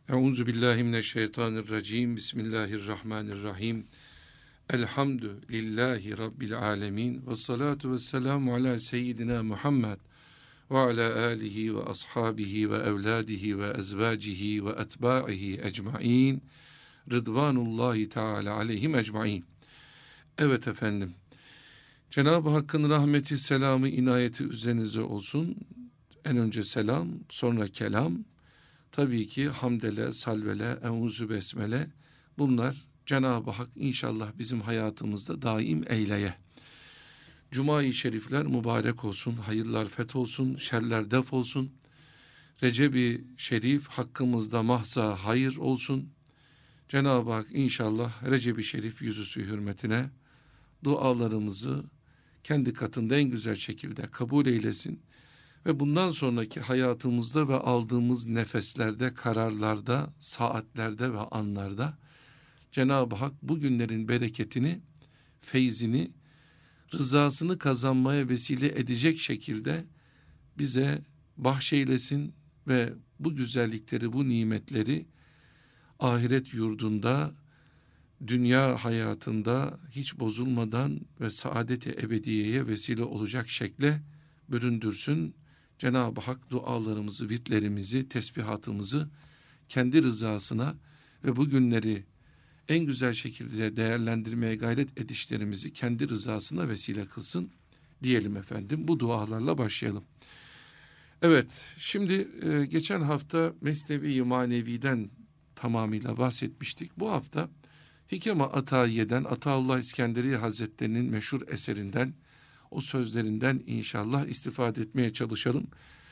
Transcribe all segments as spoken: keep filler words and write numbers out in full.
Euzu billahi mineşşeytanirracim. Bismillahirrahmanirrahim. Elhamdülillahi rabbil alamin. Ves salatu vesselamu ala seyyidina Muhammed ve ala alihi ve ashabihi ve evladihi ve ezvacihi ve etba'ihi ecmaîn. Rıdvanullahi Teala aleyhim ecmaîn. Evet efendim. Cenab-ı Hakk'ın rahmeti, selamı, inayeti üzerinize olsun. En önce selam, sonra kelam. Tabii ki hamdele, salvele, envuzu besmele, bunlar Cenab-ı Hak inşallah bizim hayatımızda daim eyleye. Cuma-i şerifler mübarek olsun, hayırlar feth olsun, şerler def olsun. Recep-i şerif hakkımızda mahza hayır olsun. Cenab-ı Hak inşallah Recep-i şerif yüzüsü hürmetine dualarımızı kendi katında en güzel şekilde kabul eylesin. Ve bundan sonraki hayatımızda ve aldığımız nefeslerde, kararlarda, saatlerde ve anlarda Cenab-ı Hak bu günlerin bereketini, feyzini, rızasını kazanmaya vesile edecek şekilde bize bahşeylesin ve bu güzellikleri, bu nimetleri ahiret yurdunda, dünya hayatında hiç bozulmadan ve saadet-i ebediyeye vesile olacak şekle büründürsün. Cenab-ı Hak dualarımızı, vitlerimizi, tesbihatımızı kendi rızasına ve bu günleri en güzel şekilde değerlendirmeye gayret edişlerimizi kendi rızasına vesile kılsın diyelim efendim. Bu dualarla başlayalım. Evet, şimdi e, geçen hafta Mesnevi-i Manevi'den tamamıyla bahsetmiştik. Bu hafta Hikeme Atayiye'den, Ataullah İskenderi Hazretleri'nin meşhur eserinden, o sözlerinden inşallah istifade etmeye çalışalım.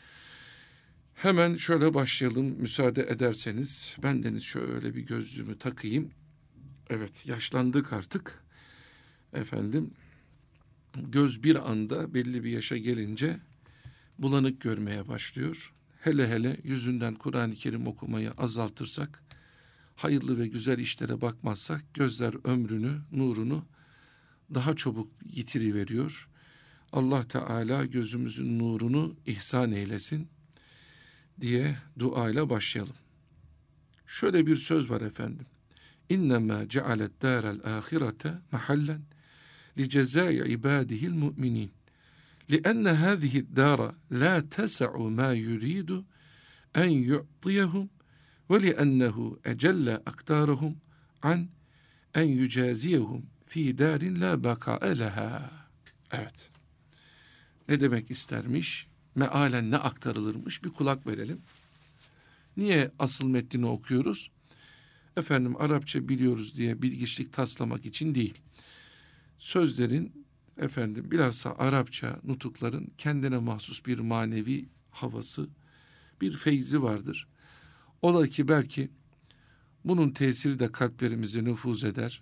Hemen şöyle başlayalım müsaade ederseniz. Bendeniz şöyle bir gözlüğümü takayım. Evet, yaşlandık artık. Efendim, göz bir anda belli bir yaşa gelince bulanık görmeye başlıyor. Hele hele yüzünden Kur'an-ı Kerim okumayı azaltırsak, hayırlı ve güzel işlere bakmazsak gözler ömrünü, nurunu daha çabuk yitiriveriyor. Allah Teala gözümüzün nurunu ihsan eylesin diye duayla başlayalım. Şöyle bir söz var efendim. İnnemâ cealet dârel âhirete mahallen li cezâi ibâdihil mu'minin. Lienne hâzihi dâra lâ tesa'u mâ yuridu en yu'tiyehum ve liennehu ecelle aktârahum an en yücaziyehum fî dârin lâ bekâe lehâ. Evet. Ne demek istermiş? Mealen ne aktarılırmış? Bir kulak verelim. Niye asıl metnini okuyoruz? Efendim Arapça biliyoruz diye bilgiçlik taslamak için değil. Sözlerin efendim bilhassa Arapça nutukların kendine mahsus bir manevi havası, bir feyzi vardır. Ola ki belki bunun tesiri de kalplerimize nüfuz eder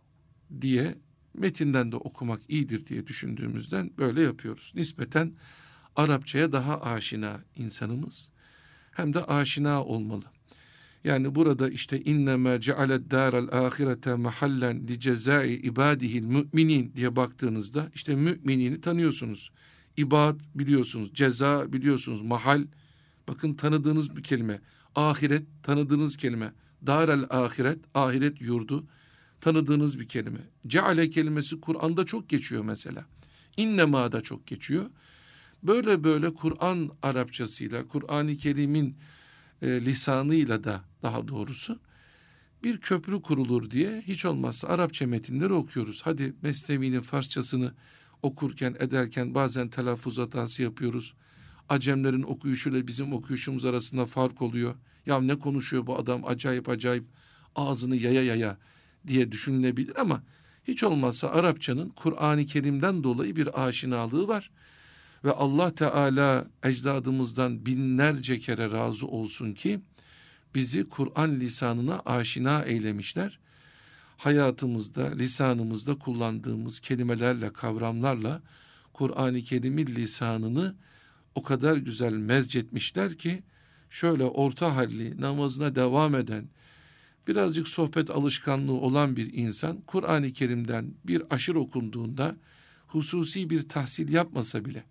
diye metinden de okumak iyidir diye düşündüğümüzden böyle yapıyoruz. Nispeten Arapçaya daha aşina insanımız. Hem de aşina olmalı. Yani burada işte inneme cealed daral ahirete mahallen li cezai ibadihil müminin diye baktığınızda işte müminini tanıyorsunuz. İbad biliyorsunuz, ceza biliyorsunuz, mahal bakın tanıdığınız bir kelime. Ahiret tanıdığınız kelime. Daral ahiret, ahiret yurdu tanıdığınız bir kelime. Ceale kelimesi Kur'an'da çok geçiyor mesela. İnnemâ'da çok geçiyor. Böyle böyle Kur'an Arapçasıyla, Kur'an-ı Kerim'in e, lisanıyla da daha doğrusu bir köprü kurulur diye hiç olmazsa Arapça metinleri okuyoruz. Hadi Mesnevi'nin Farsçasını okurken ederken bazen telaffuz hatası yapıyoruz. Acemlerin okuyuşuyla bizim okuyuşumuz arasında fark oluyor. Ya ne konuşuyor bu adam acayip acayip ağzını yaya yaya diye düşünülebilir ama hiç olmazsa Arapçanın Kur'an-ı Kerim'den dolayı bir aşinalığı var. Ve Allah Teala ecdadımızdan binlerce kere razı olsun ki bizi Kur'an lisanına aşina eylemişler. Hayatımızda, lisanımızda kullandığımız kelimelerle, kavramlarla Kur'an-ı Kerim'in lisanını o kadar güzel mezcetmişler ki şöyle orta halli namazına devam eden, birazcık sohbet alışkanlığı olan bir insan Kur'an-ı Kerim'den bir aşır okunduğunda hususi bir tahsil yapmasa bile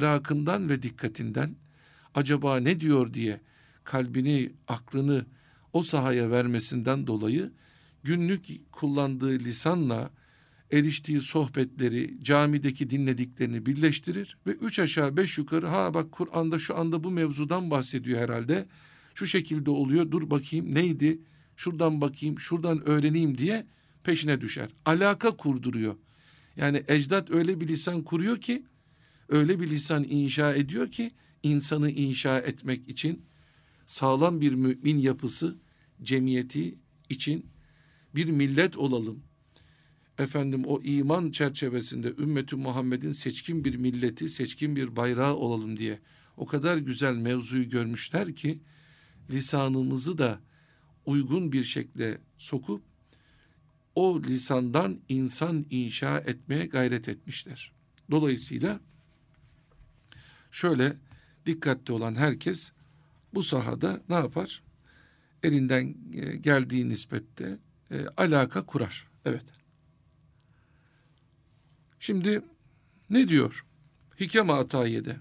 merakından ve dikkatinden acaba ne diyor diye kalbini, aklını o sahaya vermesinden dolayı günlük kullandığı lisanla eriştiği sohbetleri, camideki dinlediklerini birleştirir ve üç aşağı beş yukarı, ha bak Kur'an'da şu anda bu mevzudan bahsediyor herhalde, şu şekilde oluyor, dur bakayım neydi, şuradan bakayım, şuradan öğreneyim diye peşine düşer. Alaka kurduruyor. Yani ecdat öyle bir lisan kuruyor ki, öyle bir lisan inşa ediyor ki, insanı inşa etmek için, sağlam bir mümin yapısı, cemiyeti için bir millet olalım. Efendim o iman çerçevesinde ümmeti Muhammed'in seçkin bir milleti, seçkin bir bayrağı olalım diye o kadar güzel mevzuyu görmüşler ki, lisanımızı da uygun bir şekilde sokup o lisandan insan inşa etmeye gayret etmişler. Dolayısıyla şöyle dikkatli olan herkes bu sahada ne yapar? Elinden geldiği nispette e, alaka kurar. Evet. Şimdi ne diyor? Hikem-i Atayiye'de.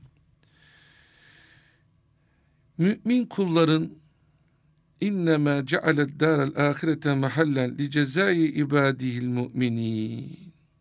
Mümin kulların İnnemâ cealed dârel âhirete mahallen li cezâi ibâdihil mu'minîn.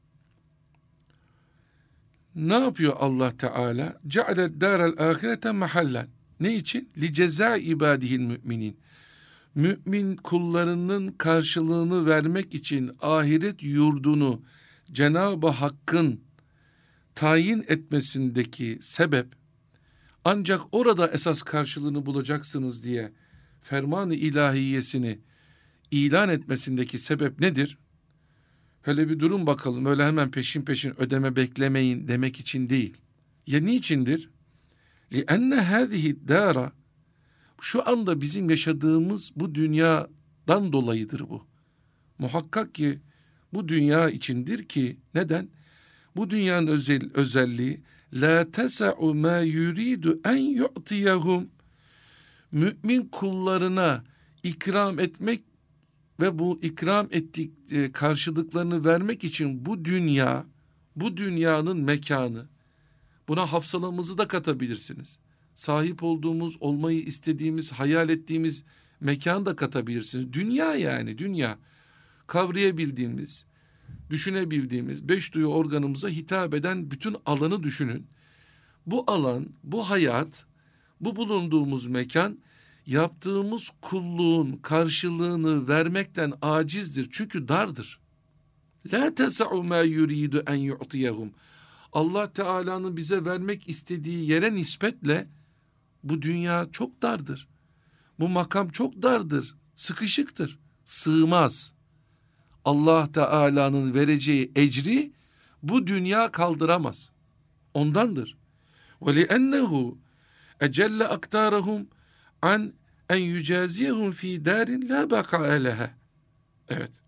Ne yapıyor Allah Teala? Cealed dârel âhirete mahallen. Ne için? Li cezâi ibâdihil mu'minîn. Mümin kullarının karşılığını vermek için ahiret yurdunu Cenab-ı Hakk'ın tayin etmesindeki sebep, ancak orada esas karşılığını bulacaksınız diye ferman-ı ilahiyesini ilan etmesindeki sebep nedir? Hele bir durun bakalım, öyle hemen peşin peşin ödeme beklemeyin demek için değil. Ya niçindir? لِأَنَّ هَذِهِ الدَّارَ, şu anda bizim yaşadığımız bu dünyadan dolayıdır bu. Muhakkak ki bu dünya içindir ki, neden? Bu dünyanın özel, özelliği la tesa'u ma yuridu en yu'tiyahum. Mümin kullarına ikram etmek ve bu ikram ettik e, karşılıklarını vermek için bu dünya, bu dünyanın mekanı, buna hafsalamızı da katabilirsiniz. Sahip olduğumuz, olmayı istediğimiz, hayal ettiğimiz mekan da katabilirsiniz. Dünya yani dünya. Kavrayabildiğimiz, düşünebildiğimiz, beş duyu organımıza hitap eden bütün alanı düşünün. Bu alan, bu hayat, bu bulunduğumuz mekan, yaptığımız kulluğun karşılığını vermekten acizdir. Çünkü dardır. La tesa'u ma yuridu en yu'tiyahum. Allah Teala'nın bize vermek istediği yere nispetle bu dünya çok dardır. Bu makam çok dardır, sıkışıktır, sığmaz. Allah Teala'nın vereceği ecri bu dünya kaldıramaz. Ondandır. وَلِأَنَّهُ اَجَلَّ اَقْتَارَهُمْ an en yücaziyehum fi darin la baka leha. Evet.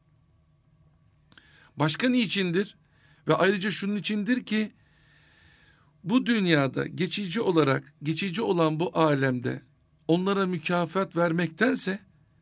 Başka niçindir? Ve ayrıca şunun içindir ki bu dünyada geçici olarak, geçici olan bu alemde onlara mükafat vermektense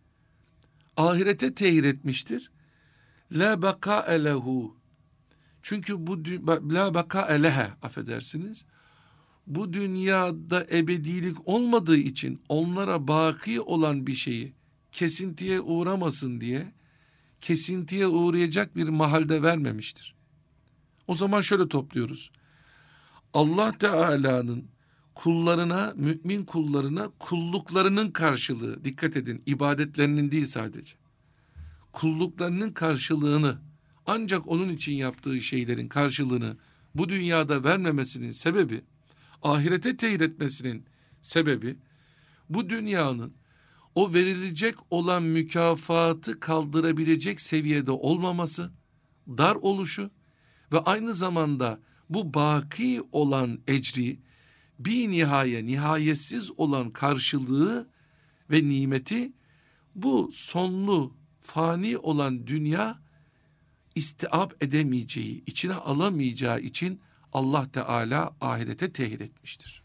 ahirete tehir etmiştir. La baka lehu. Çünkü bu la baka leha, affedersiniz. Bu dünyada ebedilik olmadığı için onlara baki olan bir şeyi kesintiye uğramasın diye kesintiye uğrayacak bir mahalde vermemiştir. O zaman şöyle topluyoruz. Allah Teala'nın kullarına, mümin kullarına kulluklarının karşılığı, dikkat edin, ibadetlerinin değil sadece, kulluklarının karşılığını, ancak onun için yaptığı şeylerin karşılığını bu dünyada vermemesinin sebebi, ahirete tehir etmesinin sebebi, bu dünyanın o verilecek olan mükafatı kaldırabilecek seviyede olmaması, dar oluşu ve aynı zamanda bu baki olan ecri, bir nihaye, nihayetsiz olan karşılığı ve nimeti, bu sonlu, fani olan dünya istiab edemeyeceği, içine alamayacağı için Allah Teala ahirete tehir etmiştir.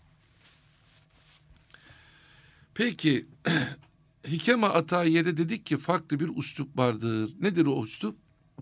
Peki, Hikem-i Atayiye'de dedik ki farklı bir üslup vardır. Nedir o üslup?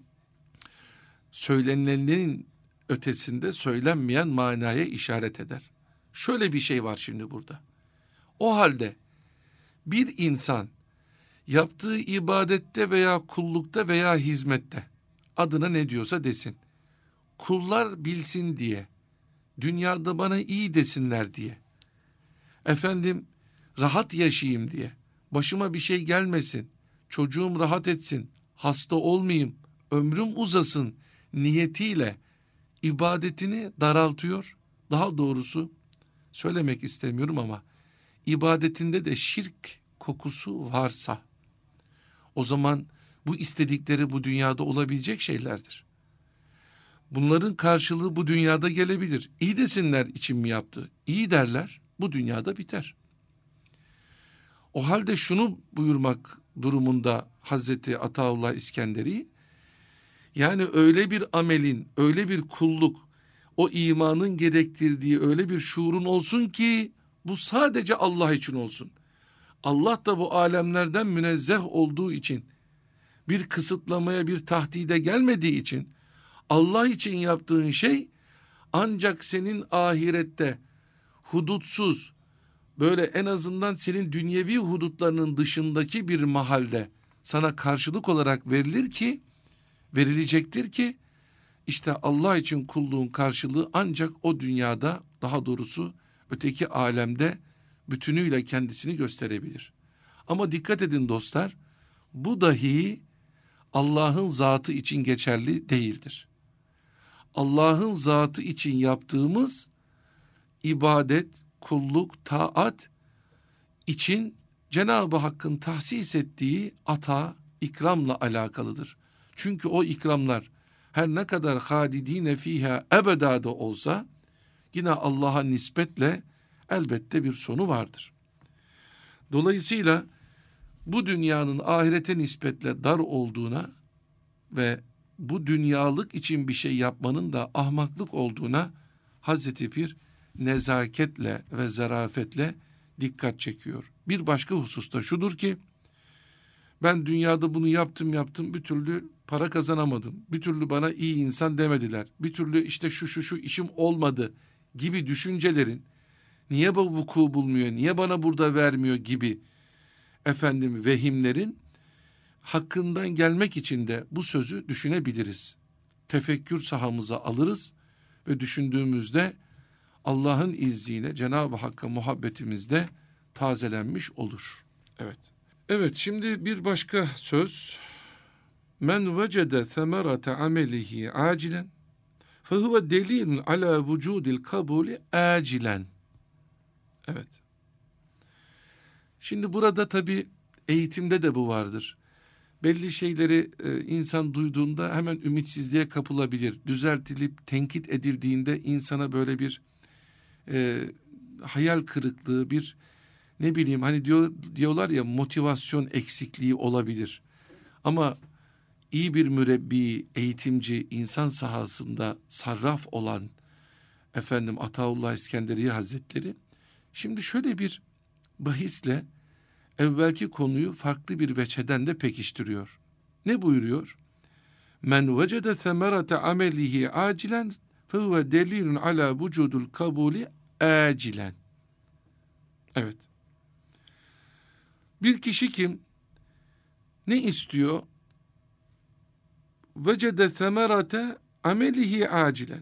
Söylenilenin ötesinde söylenmeyen manaya işaret eder. Şöyle bir şey var şimdi burada. O halde bir insan yaptığı ibadette veya kullukta veya hizmette, adına ne diyorsa desin, kullar bilsin diye, dünyada bana iyi desinler diye, efendim rahat yaşayayım diye, başıma bir şey gelmesin, çocuğum rahat etsin, hasta olmayayım, ömrüm uzasın niyetiyle ibadetini daraltıyor. Daha doğrusu söylemek istemiyorum ama ibadetinde de şirk kokusu varsa, o zaman bu istedikleri bu dünyada olabilecek şeylerdir. Bunların karşılığı bu dünyada gelebilir. İyi desinler için mi yaptı? İyi derler, bu dünyada biter. O halde şunu buyurmak durumunda Hazreti Ataullah İskenderi, yani öyle bir amelin, öyle bir kulluk, o imanın gerektirdiği öyle bir şuurun olsun ki bu sadece Allah için olsun. Allah da bu alemlerden münezzeh olduğu için, bir kısıtlamaya, bir tahdide gelmediği için, Allah için yaptığın şey ancak senin ahirette hudutsuz, böyle en azından senin dünyevi hudutlarının dışındaki bir mahalde sana karşılık olarak verilir ki, verilecektir ki, işte Allah için kulluğun karşılığı ancak o dünyada, daha doğrusu öteki alemde bütünüyle kendisini gösterebilir. Ama dikkat edin dostlar, bu dahi Allah'ın zatı için geçerli değildir. Allah'ın zatı için yaptığımız ibadet, kulluk, taat için Cenab-ı Hakk'ın tahsis ettiği ata, ikramla alakalıdır. Çünkü o ikramlar her ne kadar halidine fiha ebeda da olsa yine Allah'a nispetle elbette bir sonu vardır. Dolayısıyla bu dünyanın ahirete nispetle dar olduğuna ve bu dünyalık için bir şey yapmanın da ahmaklık olduğuna Hazreti Pir nezaketle ve zarafetle dikkat çekiyor. Bir başka hususta şudur ki, ben dünyada bunu yaptım yaptım bir türlü para kazanamadım, bir türlü bana iyi insan demediler, bir türlü işte şu şu şu işim olmadı gibi düşüncelerin, niye bu vuku bulmuyor, niye bana burada vermiyor gibi efendim vehimlerin hakkından gelmek için de bu sözü düşünebiliriz. Tefekkür sahamıza alırız ve düşündüğümüzde Allah'ın izniyle Cenab-ı Hakk'a muhabbetimiz de tazelenmiş olur. Evet. Evet, şimdi bir başka söz. Men vecede semerate amelihi acilen fehuve delilun ala vücudil kabulü acilen. Evet. Şimdi burada tabii eğitimde de bu vardır. Belli şeyleri e, insan duyduğunda hemen ümitsizliğe kapılabilir. Düzeltilip tenkit edildiğinde insana böyle bir e, hayal kırıklığı, bir ne bileyim hani diyor diyorlar ya, motivasyon eksikliği olabilir. Ama iyi bir mürebbi, eğitimci, insan sahasında sarraf olan efendim Ataullah İskenderi Hazretleri şimdi şöyle bir bahisle evvelki konuyu farklı bir veçheden de pekiştiriyor. Ne buyuruyor? Men vecede semerate amelihi acilen fehuve delilun ala vücudul kabuli acilen. Evet. Bir kişi kim? Ne istiyor? Vecede semerate amelihi acilen.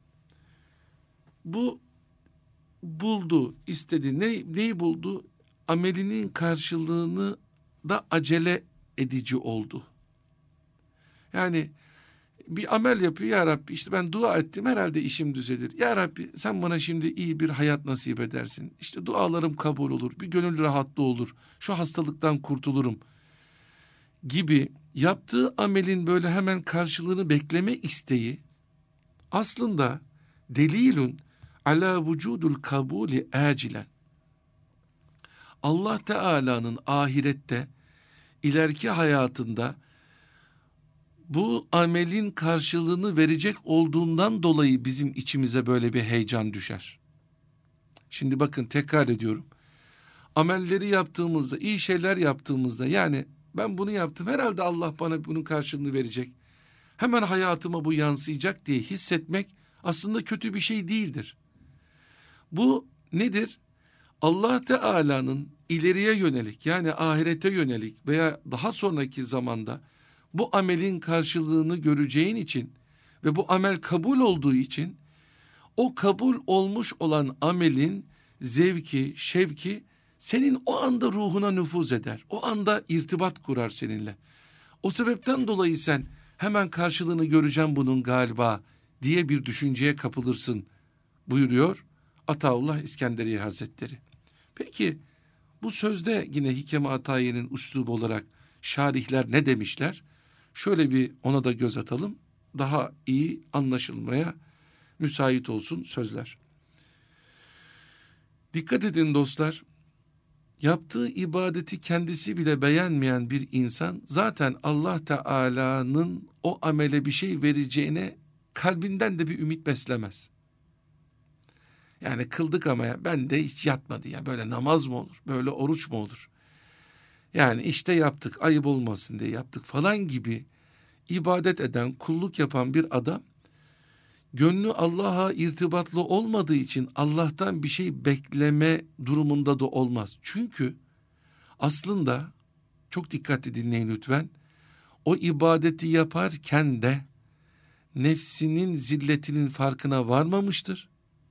Bu buldu, istedi. Ne, neyi buldu? Amelinin karşılığını da acele edici oldu. Yani bir amel yapıyor, ya Rabbi işte ben dua ettim herhalde işim düzelir. Ya Rabbi sen bana şimdi iyi bir hayat nasip edersin. İşte dualarım kabul olur, bir gönül rahatlığı olur, şu hastalıktan kurtulurum gibi yaptığı amelin böyle hemen karşılığını bekleme isteği aslında delilun ala vücudul kabuli acilen. Allah Teala'nın ahirette, ileriki hayatında bu amelin karşılığını verecek olduğundan dolayı bizim içimize böyle bir heyecan düşer. Şimdi bakın, tekrar ediyorum. Amelleri yaptığımızda, iyi şeyler yaptığımızda, yani ben bunu yaptım herhalde Allah bana bunun karşılığını verecek, hemen hayatıma bu yansıyacak diye hissetmek aslında kötü bir şey değildir. Bu nedir? Allah Teala'nın ileriye yönelik, yani ahirete yönelik veya daha sonraki zamanda bu amelin karşılığını göreceğin için ve bu amel kabul olduğu için o kabul olmuş olan amelin zevki, şevki senin o anda ruhuna nüfuz eder. O anda irtibat kurar seninle. O sebepten dolayı sen hemen karşılığını göreceğim bunun galiba diye bir düşünceye kapılırsın buyuruyor Ataullah İskenderiye Hazretleri. Peki bu sözde yine Hikem-i Atayiye'nin üslubu olarak şarihler ne demişler? Şöyle bir ona da göz atalım. Daha iyi anlaşılmaya müsait olsun sözler. Dikkat edin dostlar. Yaptığı ibadeti kendisi bile beğenmeyen bir insan zaten Allah Teala'nın o amele bir şey vereceğine kalbinden de bir ümit beslemez. Yani kıldık ama ya, ben de hiç yatmadı ya, böyle namaz mı olur, böyle oruç mu olur? Yani işte yaptık, ayıp olmasın diye yaptık falan gibi ibadet eden, kulluk yapan bir adam gönlü Allah'a irtibatlı olmadığı için Allah'tan bir şey bekleme durumunda da olmaz. Çünkü aslında çok dikkatli dinleyin lütfen. O ibadeti yaparken de nefsinin zilletinin farkına varmamıştır.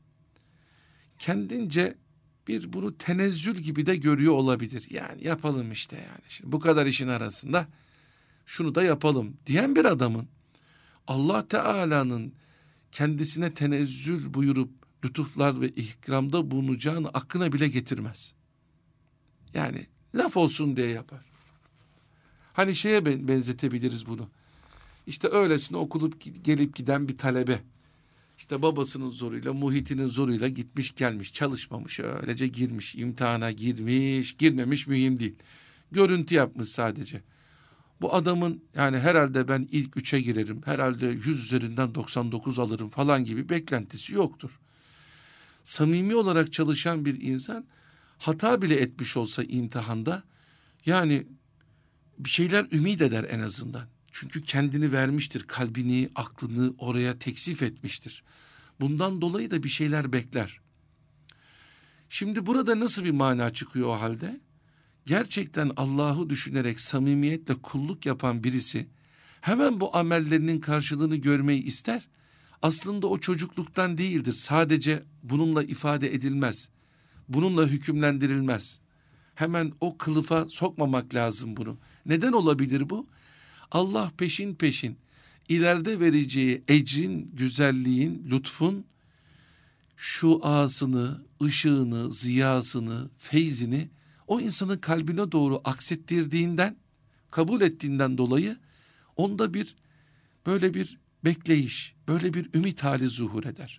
Kendince bir bunu tenezzül gibi de görüyor olabilir. Yani yapalım işte yani. Şimdi bu kadar işin arasında şunu da yapalım diyen bir adamın Allah Teala'nın kendisine tenezzül buyurup lütuflar ve ikramda bulunacağını aklına bile getirmez. Yani laf olsun diye yapar. Hani şeye benzetebiliriz bunu. İşte öylesine okulup gelip giden bir talebe. İşte babasının zoruyla, muhitinin zoruyla gitmiş gelmiş, çalışmamış, öylece girmiş, imtihana girmiş, girmemiş mühim değil. Görüntü yapmış sadece. Bu adamın yani herhalde ben ilk üçe girerim, herhalde yüz üzerinden doksan dokuz alırım falan gibi beklentisi yoktur. Samimi olarak çalışan bir insan hata bile etmiş olsa imtihanda yani bir şeyler ümit eder en azından. Çünkü kendini vermiştir, kalbini, aklını oraya teksif etmiştir. Bundan dolayı da bir şeyler bekler. Şimdi burada nasıl bir mana çıkıyor o halde? Gerçekten Allah'ı düşünerek samimiyetle kulluk yapan birisi hemen bu amellerinin karşılığını görmeyi ister. Aslında o çocukluktan değildir. Sadece bununla ifade edilmez. Bununla hükümlendirilmez. Hemen o kılıfa sokmamak lazım bunu. Neden olabilir bu? Allah peşin peşin ileride vereceği ecrin, güzelliğin, lütfun şuasını, ışığını, ziyasını, feyzini o insanın kalbine doğru aksettirdiğinden, kabul ettiğinden dolayı onda bir böyle bir bekleyiş, böyle bir ümit hali zuhur eder.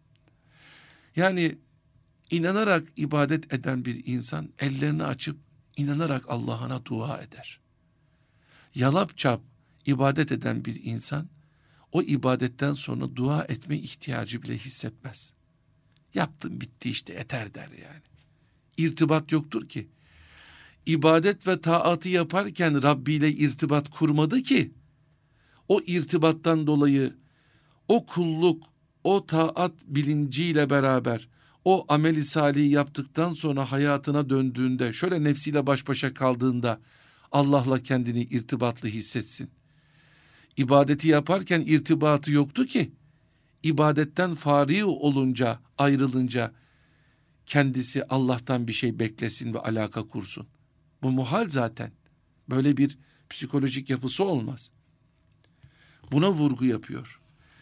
Yani inanarak ibadet eden bir insan ellerini açıp inanarak Allah'ına dua eder. Yalap çap ibadet eden bir insan o ibadetten sonra dua etme ihtiyacı bile hissetmez. Yaptım bitti işte yeter der yani. İrtibat yoktur ki. İbadet ve taatı yaparken Rabbi ile irtibat kurmadı ki. O irtibattan dolayı o kulluk, o taat bilinciyle beraber o amel-i salih yaptıktan sonra hayatına döndüğünde, şöyle nefsiyle baş başa kaldığında Allah'la kendini irtibatlı hissetsin. İbadeti yaparken irtibatı yoktu ki. İbadetten fari olunca, ayrılınca kendisi Allah'tan bir şey beklesin ve alaka kursun. Bu muhal zaten. Böyle bir psikolojik yapısı olmaz. Buna vurgu yapıyor.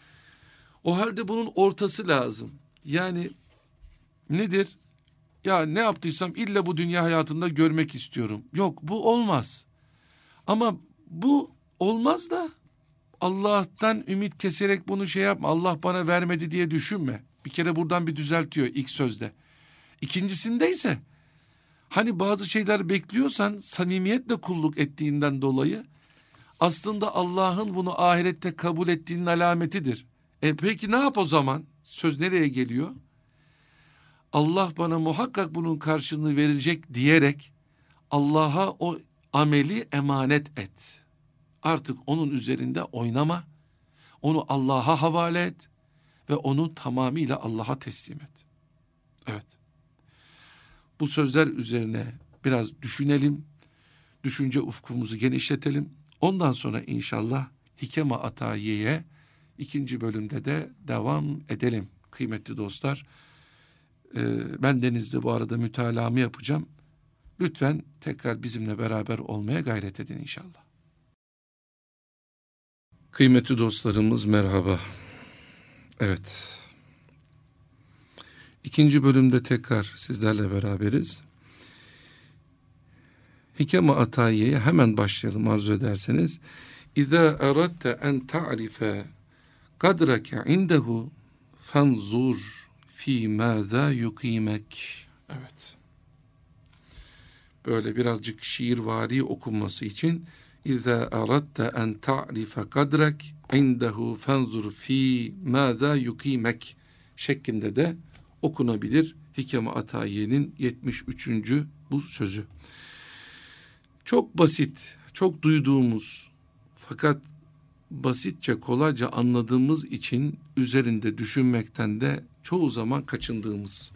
O halde bunun ortası lazım. Yani nedir? Ya ne yaptıysam illa bu dünya hayatında görmek istiyorum. Yok, bu olmaz. Ama bu olmaz da Allah'tan ümit keserek bunu şey yapma. Allah bana vermedi diye düşünme. Bir kere buradan bir düzeltiyor ilk sözde. İkincisinde ise hani bazı şeyler bekliyorsan samimiyetle kulluk ettiğinden dolayı aslında Allah'ın bunu ahirette kabul ettiğinin alametidir. E peki ne yap o zaman? Söz nereye geliyor? Allah bana muhakkak bunun karşılığını verecek diyerek Allah'a o ameli emanet et. Artık onun üzerinde oynama. Onu Allah'a havale et ve onu tamamıyla Allah'a teslim et. Evet. Bu sözler üzerine biraz düşünelim, düşünce ufkumuzu genişletelim. Ondan sonra inşallah Hikem-i Atayiye'ye ikinci bölümde de devam edelim kıymetli dostlar. Ee, ben Deniz'de bu arada mütalaamı yapacağım. Lütfen tekrar bizimle beraber olmaya gayret edin inşallah. Kıymetli dostlarımız merhaba. Evet. İkinci bölümde tekrar sizlerle beraberiz. Hikem-i Atayiye'ye hemen başlayalım arzu ederseniz. İza aradte en ta'rife kadreke indehu fanzur fi maza yukimek. Evet. Böyle birazcık şiirvari okunması için İza aradte en ta'rife kadrek indehu fanzur fi maza yukimek şeklinde de okunabilir. Hikem-i Atayiye'nin yetmiş üçüncü bu sözü. Çok basit, çok duyduğumuz fakat basitçe kolayca anladığımız için üzerinde düşünmekten de çoğu zaman kaçındığımız.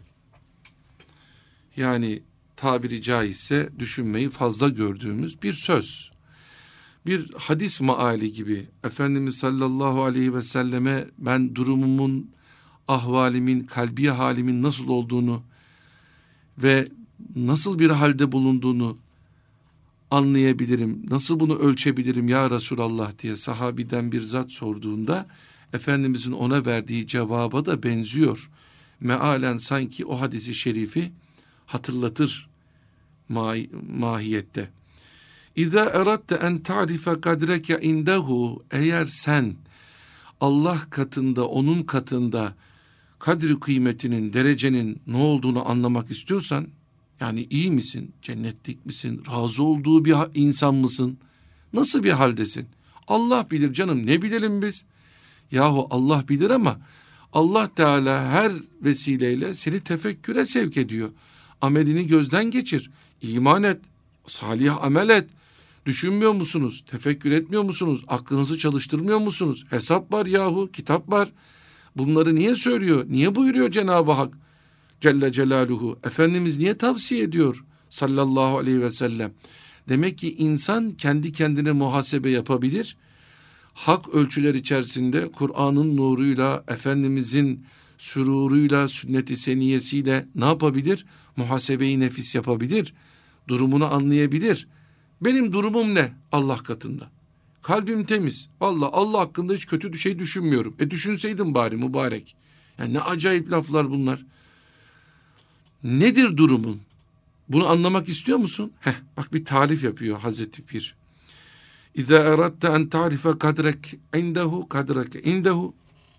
Yani tabiri caizse düşünmeyi fazla gördüğümüz bir söz. Bir hadis maali gibi Efendimiz sallallahu aleyhi ve selleme ben durumumun, ahvalimin, kalbi halimin nasıl olduğunu ve nasıl bir halde bulunduğunu anlayabilirim, nasıl bunu ölçebilirim ya Resulallah diye sahabiden bir zat sorduğunda Efendimizin ona verdiği cevaba da benziyor. Mealen sanki o hadisi şerifi hatırlatır ma- mahiyette. İza eradte en ta'rife kadreke indehu, eğer sen Allah katında, onun katında kadri kıymetinin, derecenin ne olduğunu anlamak istiyorsan, yani iyi misin, cennetlik misin, razı olduğu bir insan mısın, nasıl bir haldesin? Allah bilir canım, ne bilelim biz? Yahu Allah bilir ama Allah Teala her vesileyle seni tefekküre sevk ediyor. Amelini gözden geçir, iman et, salih amel et. Düşünmüyor musunuz? Tefekkür etmiyor musunuz? Aklınızı çalıştırmıyor musunuz? Hesap var yahu, kitap var. Bunları niye söylüyor? Niye buyuruyor Cenab-ı Hak Celle Celaluhu? Efendimiz niye tavsiye ediyor sallallahu aleyhi ve sellem? Demek ki insan kendi kendine muhasebe yapabilir. Hak ölçüler içerisinde Kur'an'ın nuruyla, Efendimizin süruruyla, sünnet-i seniyesiyle ne yapabilir? Muhasebeyi nefis yapabilir. Durumunu anlayabilir. Benim durumum ne Allah katında? Kalbim temiz. Vallahi Allah hakkında hiç kötü bir şey düşünmüyorum. E düşünseydim bari mübarek. Yani ne acayip laflar bunlar. Nedir durumun? Bunu anlamak istiyor musun? Heh, bak bir tarif yapıyor Hazreti Pir. İza eradte en ta'rife kadrek indehu kadrek indehu.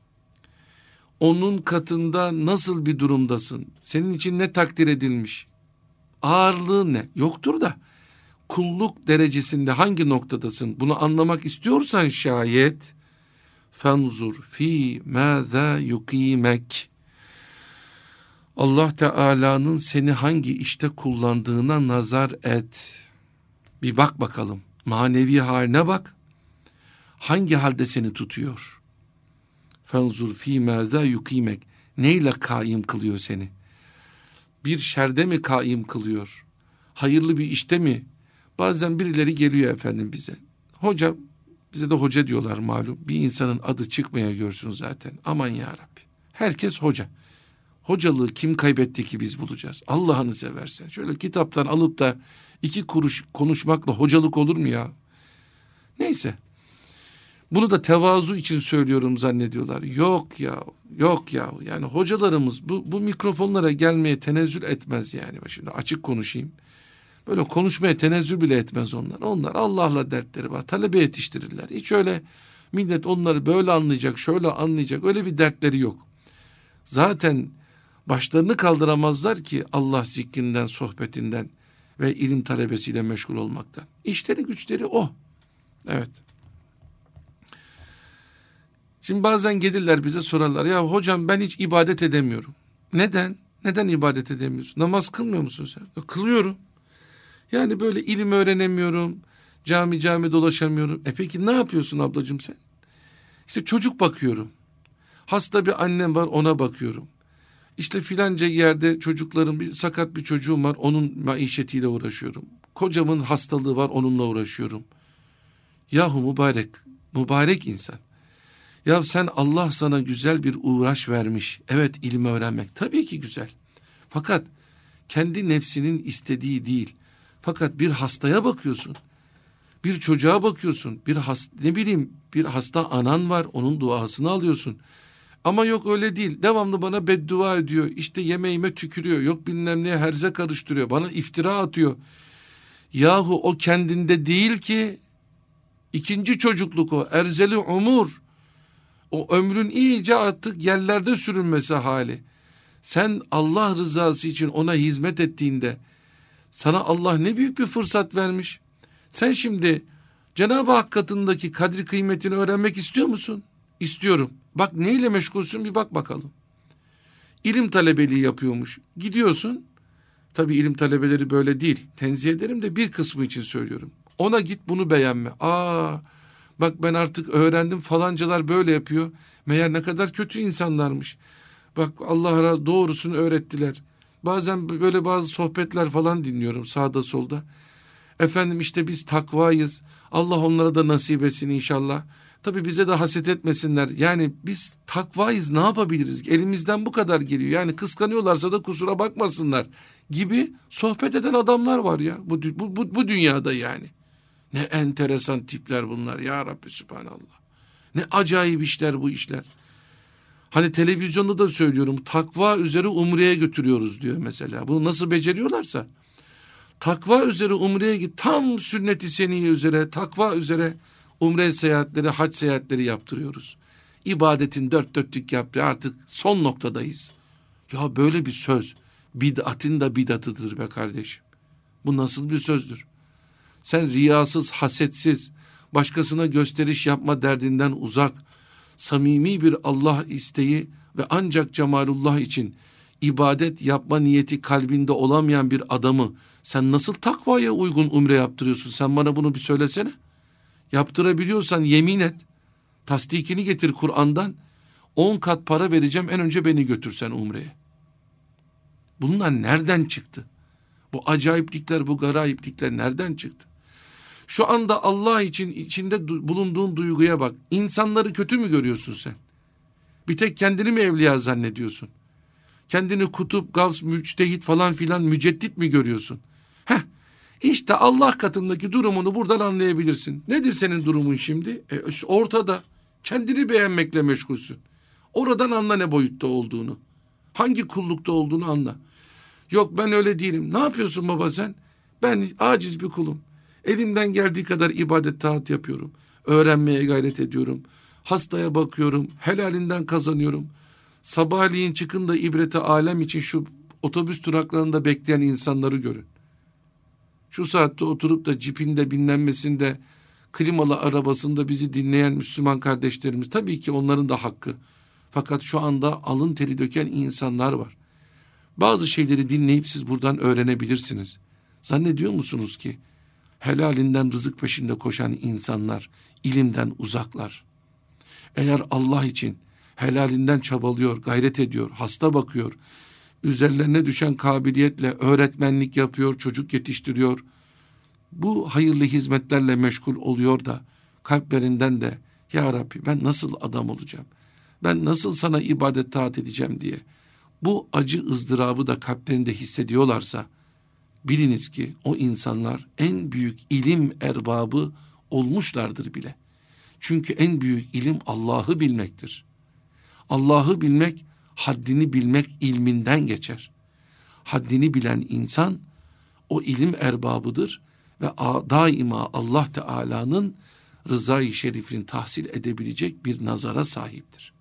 Onun katında nasıl bir durumdasın? Senin için ne takdir edilmiş? Ağırlığın ne? Yoktur da. Kulluk derecesinde hangi noktadasın? Bunu anlamak istiyorsan şayet fenzur fi maza yukimek. Allah Teala'nın seni hangi işte kullandığına nazar et. Bir bak bakalım. Manevi haline bak. Hangi halde seni tutuyor? Fenzur fi maza yukimek. Neyle kaim kılıyor seni? Bir şerde mi kaim kılıyor? Hayırlı bir işte mi? Bazen birileri geliyor efendim bize. Hoca, bize de hoca diyorlar malum. Bir insanın adı çıkmaya görsün zaten. Aman ya Rabbi. Herkes hoca. Hocalığı kim kaybetti ki biz bulacağız? Allah'ını seversen. Şöyle kitaptan alıp da iki kuruş konuşmakla hocalık olur mu ya? Neyse. Bunu da tevazu için söylüyorum zannediyorlar. Yok ya, yok ya. Yani hocalarımız bu, bu mikrofonlara gelmeye tenezzül etmez yani. Şimdi açık konuşayım. Böyle konuşmaya tenezzül bile etmez onlar. Onlar Allah'la dertleri var. Talebe yetiştirirler. Hiç öyle millet onları böyle anlayacak, şöyle anlayacak. Öyle bir dertleri yok. Zaten başlarını kaldıramazlar ki Allah zikrinden, sohbetinden ve ilim talebesiyle meşgul olmaktan. İşleri güçleri o. Evet. Şimdi bazen gelirler bize sorarlar. Ya hocam ben hiç ibadet edemiyorum. Neden? Neden ibadet edemiyorsun? Namaz kılmıyor musun sen? Ya, kılıyorum. Yani böyle ilim öğrenemiyorum. Cami cami dolaşamıyorum. E peki ne yapıyorsun ablacığım sen? İşte çocuk bakıyorum. Hasta bir annem var, ona bakıyorum. İşte filanca yerde çocuklarım, bir sakat bir çocuğum var, onun maişetiyle uğraşıyorum. Kocamın hastalığı var, onunla uğraşıyorum. Yahu mübarek, mübarek insan. Ya sen, Allah sana güzel bir uğraş vermiş. Evet, ilim öğrenmek tabii ki güzel. Fakat kendi nefsinin istediği değil. Fakat bir hastaya bakıyorsun. Bir çocuğa bakıyorsun. Bir hasta, ne bileyim, bir hasta anan var, onun duasını alıyorsun. Ama yok öyle değil. Devamlı bana beddua ediyor. İşte yemeğime tükürüyor. Yok bilmem neye herze karıştırıyor. Bana iftira atıyor. Yahu o kendinde değil ki. İkinci çocukluk o. Erzeli umur. O ömrün iyice artık yerlerde sürünmesi hali. Sen Allah rızası için ona hizmet ettiğinde sana Allah ne büyük bir fırsat vermiş. Sen şimdi Cenab-ı Hak katındaki kadri kıymetini öğrenmek istiyor musun? İstiyorum. Bak neyle meşgulsün, bir bak bakalım. İlim talebeliği yapıyormuş. Gidiyorsun. Tabii ilim talebeleri böyle değil. Tenzih ederim de bir kısmı için söylüyorum. Ona git, bunu beğenme. Aa, bak ben artık öğrendim, falancalar böyle yapıyor. Meğer ne kadar kötü insanlarmış. Bak Allah razı, doğrusunu öğrettiler. Bazen böyle bazı sohbetler falan dinliyorum sağda solda. Efendim işte biz takvayız. Allah onlara da nasip etsin inşallah. Tabii bize de haset etmesinler. Yani biz takvayız, ne yapabiliriz? Elimizden bu kadar geliyor. Yani kıskanıyorlarsa da kusura bakmasınlar gibi sohbet eden adamlar var ya. Bu, bu, bu, bu dünyada yani. Ne enteresan tipler bunlar ya Rabbi Sübhanallah. Ne acayip işler bu işler. Hani televizyonda da söylüyorum, takva üzere umreye götürüyoruz diyor mesela. Bunu nasıl beceriyorlarsa. Takva üzere umreye git, tam sünnet-i seniye üzere, takva üzere umre seyahatleri, hac seyahatleri yaptırıyoruz. İbadetin dört dörtlük yaptığı artık son noktadayız. Ya böyle bir söz, bid'atin de bid'atıdır be kardeşim. Bu nasıl bir sözdür? Sen riyasız, hasetsiz, başkasına gösteriş yapma derdinden uzak, samimi bir Allah isteği ve ancak cemalullah için ibadet yapma niyeti kalbinde olamayan bir adamı sen nasıl takvaya uygun umre yaptırıyorsun? Sen bana bunu bir söylesene. Yaptırabiliyorsan yemin et, tasdikini getir Kur'an'dan, on kat para vereceğim, en önce beni götürsen umreye. Bunlar nereden çıktı? Bu acayiplikler, bu garayiplikler nereden çıktı? Şu anda Allah için içinde bulunduğun duyguya bak. İnsanları kötü mü görüyorsun sen? Bir tek kendini mi evliya zannediyorsun? Kendini kutup, gavs, müçtehit falan filan müceddit mi görüyorsun? Heh, işte Allah katındaki durumunu buradan anlayabilirsin. Nedir senin durumun şimdi? E, işte ortada. Kendini beğenmekle meşgulsün. Oradan anla ne boyutta olduğunu. Hangi kullukta olduğunu anla. Yok ben öyle değilim. Ne yapıyorsun baba sen? Ben aciz bir kulum. Elimden geldiği kadar ibadet taat yapıyorum. Öğrenmeye gayret ediyorum. Hastaya bakıyorum. Helalinden kazanıyorum. Sabahleyin çıkın da ibrete alem için şu otobüs duraklarında bekleyen insanları görün. Şu saatte oturup da cipinde, binlenmesinde, klimalı arabasında bizi dinleyen Müslüman kardeşlerimiz, tabii ki onların da hakkı. Fakat şu anda alın teri döken insanlar var. Bazı şeyleri dinleyip siz buradan öğrenebilirsiniz. Zannediyor musunuz ki helalinden rızık peşinde koşan insanlar ilimden uzaklar? Eğer Allah için helalinden çabalıyor, gayret ediyor, hasta bakıyor, üzerlerine düşen kabiliyetle öğretmenlik yapıyor, çocuk yetiştiriyor, bu hayırlı hizmetlerle meşgul oluyor da kalplerinden de ya Rabbi ben nasıl adam olacağım, ben nasıl sana ibadet taat edeceğim diye bu acı ızdırabı da kalplerinde hissediyorlarsa biliniz ki o insanlar en büyük ilim erbabı olmuşlardır bile. Çünkü en büyük ilim Allah'ı bilmektir. Allah'ı bilmek, haddini bilmek ilminden geçer. Haddini bilen insan o ilim erbabıdır ve daima Allah Teala'nın rızayı şerifini tahsil edebilecek bir nazara sahiptir.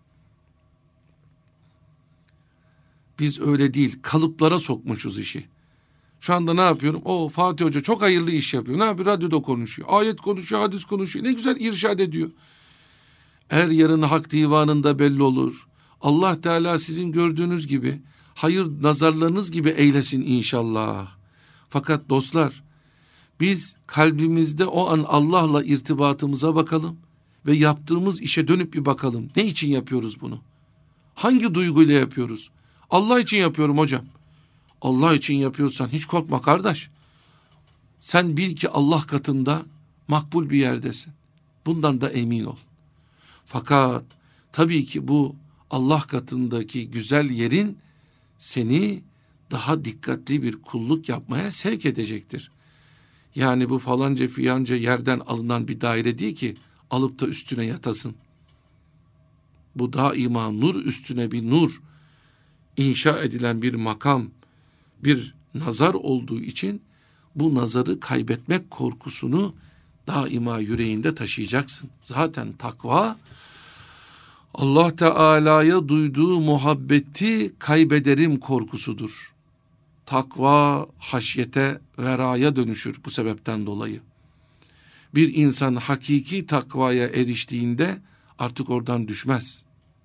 Biz öyle değil, kalıplara sokmuşuz işi. Şu anda ne yapıyorum? O Fatih Hoca çok hayırlı iş yapıyor. Ne yapıyor? Radyoda konuşuyor. Ayet konuşuyor, hadis konuşuyor. Ne güzel irşad ediyor. Er yarın hak divanında belli olur. Allah Teala sizin gördüğünüz gibi, hayır nazarlarınız gibi eylesin inşallah. Fakat dostlar, biz kalbimizde o an Allah'la irtibatımıza bakalım ve yaptığımız işe dönüp bir bakalım. Ne için yapıyoruz bunu? Hangi duyguyla yapıyoruz? Allah için yapıyorum hocam. Allah için yapıyorsan hiç korkma kardeş. Sen bil ki Allah katında makbul bir yerdesin. Bundan da emin ol. Fakat tabii ki bu Allah katındaki güzel yerin seni daha dikkatli bir kulluk yapmaya sevk edecektir. Yani bu falanca fiyanca yerden alınan bir daire değil ki alıp da üstüne yatasın. Bu daima nur üstüne bir nur inşa edilen bir makam, bir nazar olduğu için bu nazarı kaybetmek korkusunu daima yüreğinde taşıyacaksın. Zaten takva Allah Teala'ya duyduğu muhabbeti kaybederim korkusudur. Takva haşyete, veraya dönüşür bu sebepten dolayı. Bir insan hakiki takvaya eriştiğinde artık oradan düşmez.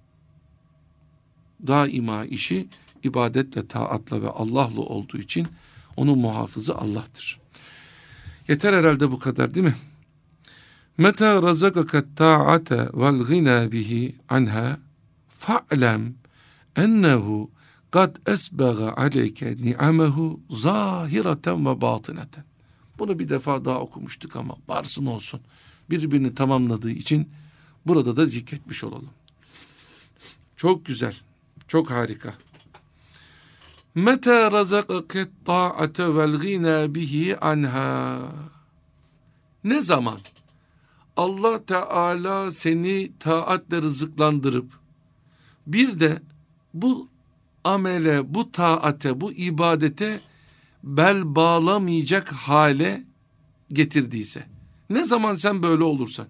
Daima işi ibadetle, taatla ve Allah'la olduğu için onun muhafızı Allah'tır. Yeter herhalde bu kadar değil mi? Meta razakakat ta'ate vel gina bihi anha fa'lem ennehu kad esbaga aleyke ni'amehu zahireten ve batıneten. Bunu bir defa daha okumuştuk ama varsın olsun. Birbirini tamamladığı için burada da zikretmiş olalım. Çok güzel, çok harika. Meta razakakat ta'ate vel gina bihi anha. Ne zaman Allah Teala seni taatle rızıklandırıp bir de bu amele, bu taate, bu ibadete bel bağlamayacak hale getirdiyse. Ne zaman sen böyle olursan.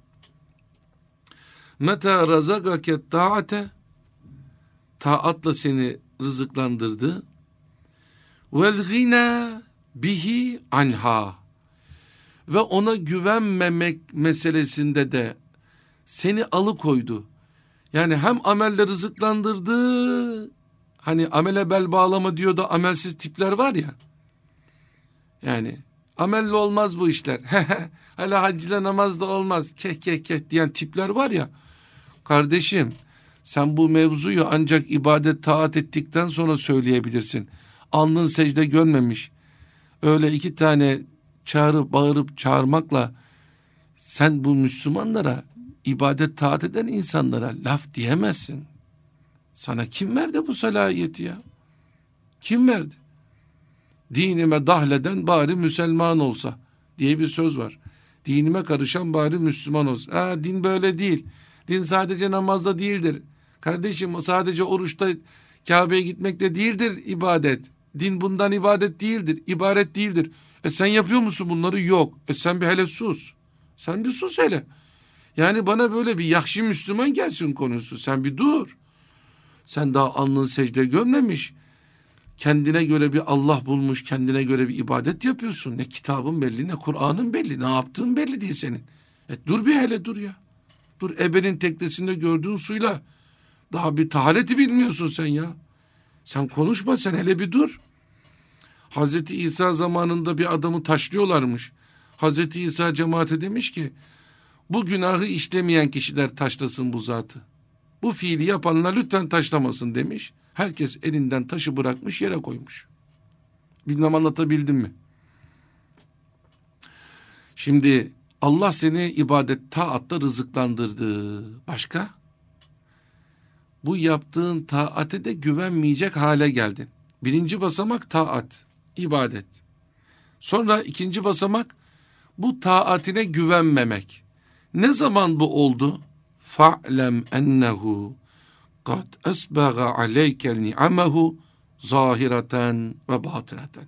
Meta razakake taate, taatla seni rızıklandırdı. Vel gina bihi anha, ve ona güvenmemek meselesinde de seni alıkoydu. Yani hem amelle rızıklandırdı, hani amele bel bağlama diyor da amelsiz tipler var ya. Yani amelle olmaz bu işler. Hala haccıyla namaz da olmaz. Keh keh keh diyen tipler var ya. Kardeşim, sen bu mevzuyu ancak ibadet taat ettikten sonra söyleyebilirsin. Alnın secde görmemiş. Öyle iki tane çağırıp bağırıp çağırmakla sen bu Müslümanlara, ibadet taat eden insanlara laf diyemezsin. Sana kim verdi bu salayeti ya? Kim verdi? Dinime dahleden bari Müslüman olsa diye bir söz var. Dinime karışan bari Müslüman olsa. Ha, din böyle değil. Din sadece namazda değildir. Kardeşim, sadece oruçta, Kabe'ye gitmekte değildir ibadet. Din bundan ibadet değildir, ibaret değildir. E sen yapıyor musun bunları? Yok. E sen bir hele sus. Sen bir sus hele. Yani bana böyle bir yahşi Müslüman gelsin konusu. Sen bir dur. Sen daha alnın secde görmemiş. Kendine göre bir Allah bulmuş, kendine göre bir ibadet yapıyorsun. Ne kitabın belli, ne Kur'an'ın belli, ne yaptığın belli değil senin. E dur bir hele dur ya. Dur, ebenin teknesinde gördüğün suyla daha bir tahareti bilmiyorsun sen ya. Sen konuşma, sen hele bir dur. Hazreti İsa zamanında bir adamı taşlıyorlarmış. Hazreti İsa cemaate demiş ki, bu günahı işlemeyen kişiler taşlasın bu zatı. Bu fiili yapanlar lütfen taşlamasın demiş. Herkes elinden taşı bırakmış, yere koymuş. Bilmem anlatabildim mi? Şimdi Allah seni ibadet taatta rızıklandırdı. Başka? Bu yaptığın taate de güvenmeyecek hale geldin. Birinci basamak taat, ibadet. Sonra ikinci basamak bu taatine güvenmemek. Ne zaman bu oldu? Fa'lem ennehu kad esbaga aleykel ni'amehu zahireten ve batıneten.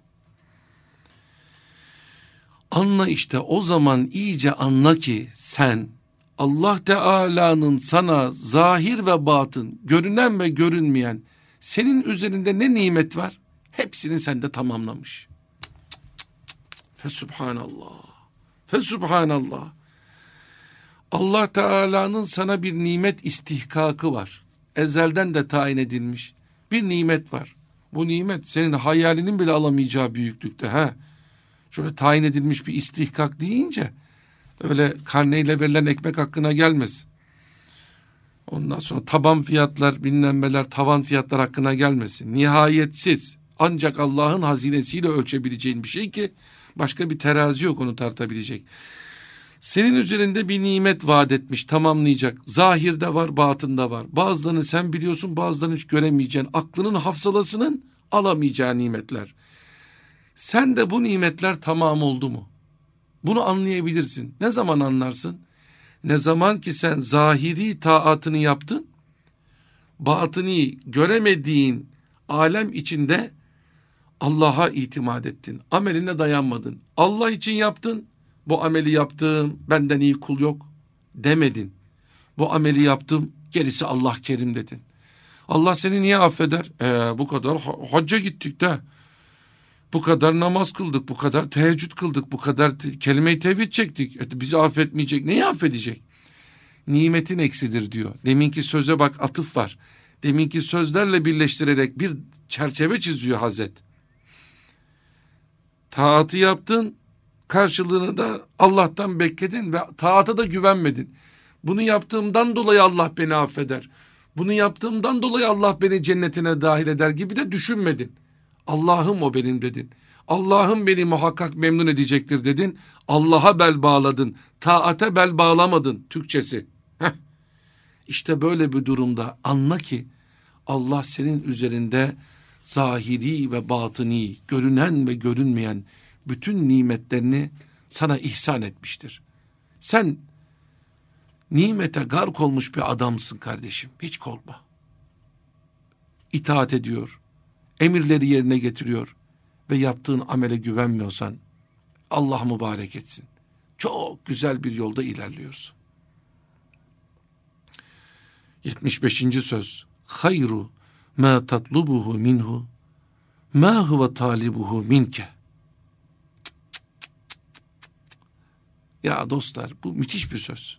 Anla işte, o zaman iyice anla ki sen Allah Teala'nın sana zahir ve batın, görünen ve görünmeyen, senin üzerinde ne nimet var? Hepsini sende tamamlamış. Fesubhanallah. Fesubhanallah. Allah Teala'nın sana bir nimet istihkakı var. Ezelden de tayin edilmiş. Bir nimet var. Bu nimet senin hayalinin bile alamayacağı büyüklükte. Ha? Şöyle tayin edilmiş bir istihkak deyince öyle karneyle verilen ekmek hakkına gelmez. Ondan sonra taban fiyatlar, bilmem neler, tavan fiyatlar hakkına gelmesin. Nihayetsiz. Ancak Allah'ın hazinesiyle ölçebileceğin bir şey ki başka bir terazi yok onu tartabilecek. Senin üzerinde bir nimet vaat etmiş, tamamlayacak. Zahirde var, batında var. Bazılarını sen biliyorsun, bazılarını hiç göremeyeceğin, aklının hafsalasının alamayacağı nimetler. Sen de bu nimetler tamam oldu mu? Bunu anlayabilirsin. Ne zaman anlarsın? Ne zaman ki sen zahiri taatını yaptın, batını göremediğin alem içinde Allah'a itimat ettin. Ameline dayanmadın. Allah için yaptın. Bu ameli yaptım, benden iyi kul yok demedin. Bu ameli yaptım, gerisi Allah kerim dedin. Allah seni niye affeder? Ee, bu kadar hacca gittik de, bu kadar namaz kıldık, bu kadar teheccüd kıldık, bu kadar te- kelime-i tevhid çektik. E, bizi affetmeyecek, neyi affedecek? Nimetin eksidir diyor. Deminki söze bak, atıf var. Deminki sözlerle birleştirerek bir çerçeve çiziyor Hazret. Taatı yaptın, karşılığını da Allah'tan bekledin ve taata da güvenmedin. Bunu yaptığımdan dolayı Allah beni affeder. Bunu yaptığımdan dolayı Allah beni cennetine dahil eder gibi de düşünmedin. Allah'ım o benim dedin. Allah'ım beni muhakkak memnun edecektir dedin. Allah'a bel bağladın. Taate bel bağlamadın Türkçesi. Heh. İşte böyle bir durumda anla ki Allah senin üzerinde zahiri ve batıni, görünen ve görünmeyen bütün nimetlerini sana ihsan etmiştir. Sen nimete gark olmuş bir adamsın kardeşim. Hiç korkma. İtaat ediyor, emirleri yerine getiriyor ve yaptığın amele güvenmiyorsan Allah mübarek etsin. Çok güzel bir yolda ilerliyorsun. yetmiş beşinci söz. Hayru ma tatlubuhu minhu ma huve talibuhu minke. Ya dostlar, bu müthiş bir söz.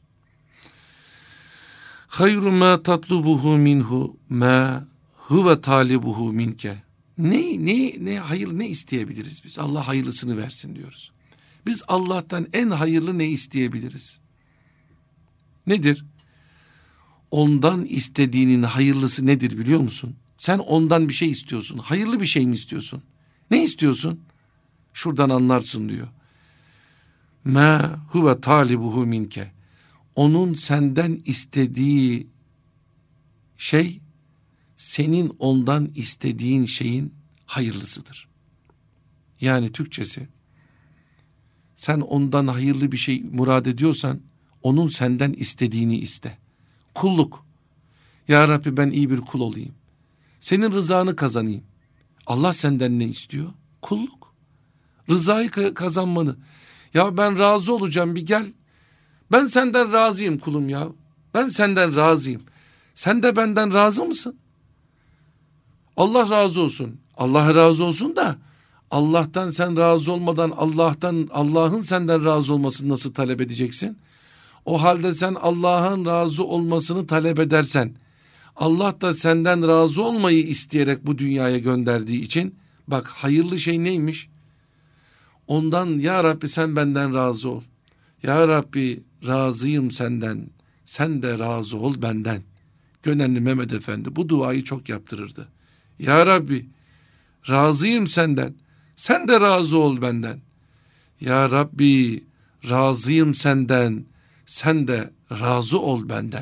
Hayru ma tatlubuhu minhu ma huve talibuhu minke. Ne ne ne hayır ne isteyebiliriz biz? Allah hayırlısını versin diyoruz. Biz Allah'tan en hayırlı ne isteyebiliriz? Nedir? Ondan istediğinin hayırlısı nedir biliyor musun? Sen ondan bir şey istiyorsun. Hayırlı bir şey mi istiyorsun? Ne istiyorsun? Şuradan anlarsın diyor. Ma huve talibuhu minke. Onun senden istediği şey senin ondan istediğin şeyin hayırlısıdır. Yani Türkçesi, sen ondan hayırlı bir şey murad ediyorsan onun senden istediğini iste. Kulluk. Ya Rabbi ben iyi bir kul olayım. Senin rızanı kazanayım. Allah senden ne istiyor? Kulluk. Rızayı kazanmanı. Ya ben razı olacağım, bir gel. Ben senden razıyım kulum ya. Ben senden razıyım. Sen de benden razı mısın? Allah razı olsun. Allah razı olsun da Allah'tan sen razı olmadan Allah'tan Allah'ın senden razı olmasını nasıl talep edeceksin? O halde sen Allah'ın razı olmasını talep edersen, Allah da senden razı olmayı isteyerek bu dünyaya gönderdiği için, bak hayırlı şey neymiş? Ondan ya Rabbi sen benden razı ol. Ya Rabbi razıyım senden. Sen de razı ol benden. Gönenli Mehmet Efendi bu duayı çok yaptırırdı. Ya Rabbi razıyım senden. Sen de razı ol benden. Ya Rabbi razıyım senden. Sen de razı ol benden.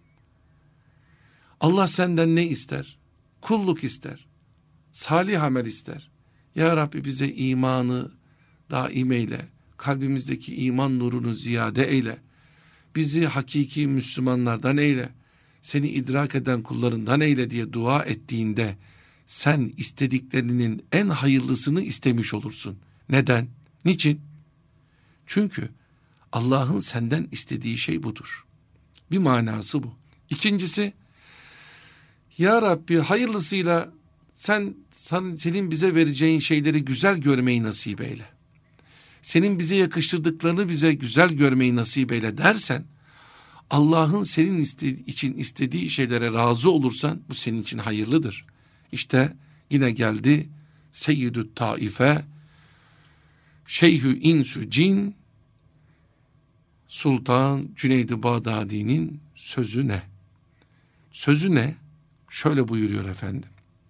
Allah senden ne ister? Kulluk ister. Salih amel ister. Ya Rabbi bize imanı daim eyle. Kalbimizdeki iman nurunu ziyade eyle. Bizi hakiki Müslümanlardan eyle. Seni idrak eden kullarından eyle diye dua ettiğinde sen istediklerinin en hayırlısını istemiş olursun. Neden? Niçin? Çünkü Allah'ın senden istediği şey budur. Bir manası bu. İkincisi, ya Rabbi hayırlısıyla sen, sen senin bize vereceğin şeyleri güzel görmeyi nasip eyle. Senin bize yakıştırdıklarını bize güzel görmeyi nasip eyle dersen, Allah'ın senin iste, için istediği şeylere razı olursan bu senin için hayırlıdır. İşte yine geldi Seyyidü Taife, Şeyhü İnsü Cin, Sultan Cüneyd-i Bağdadi'nin sözü ne? Sözü ne? Şöyle buyuruyor efendim.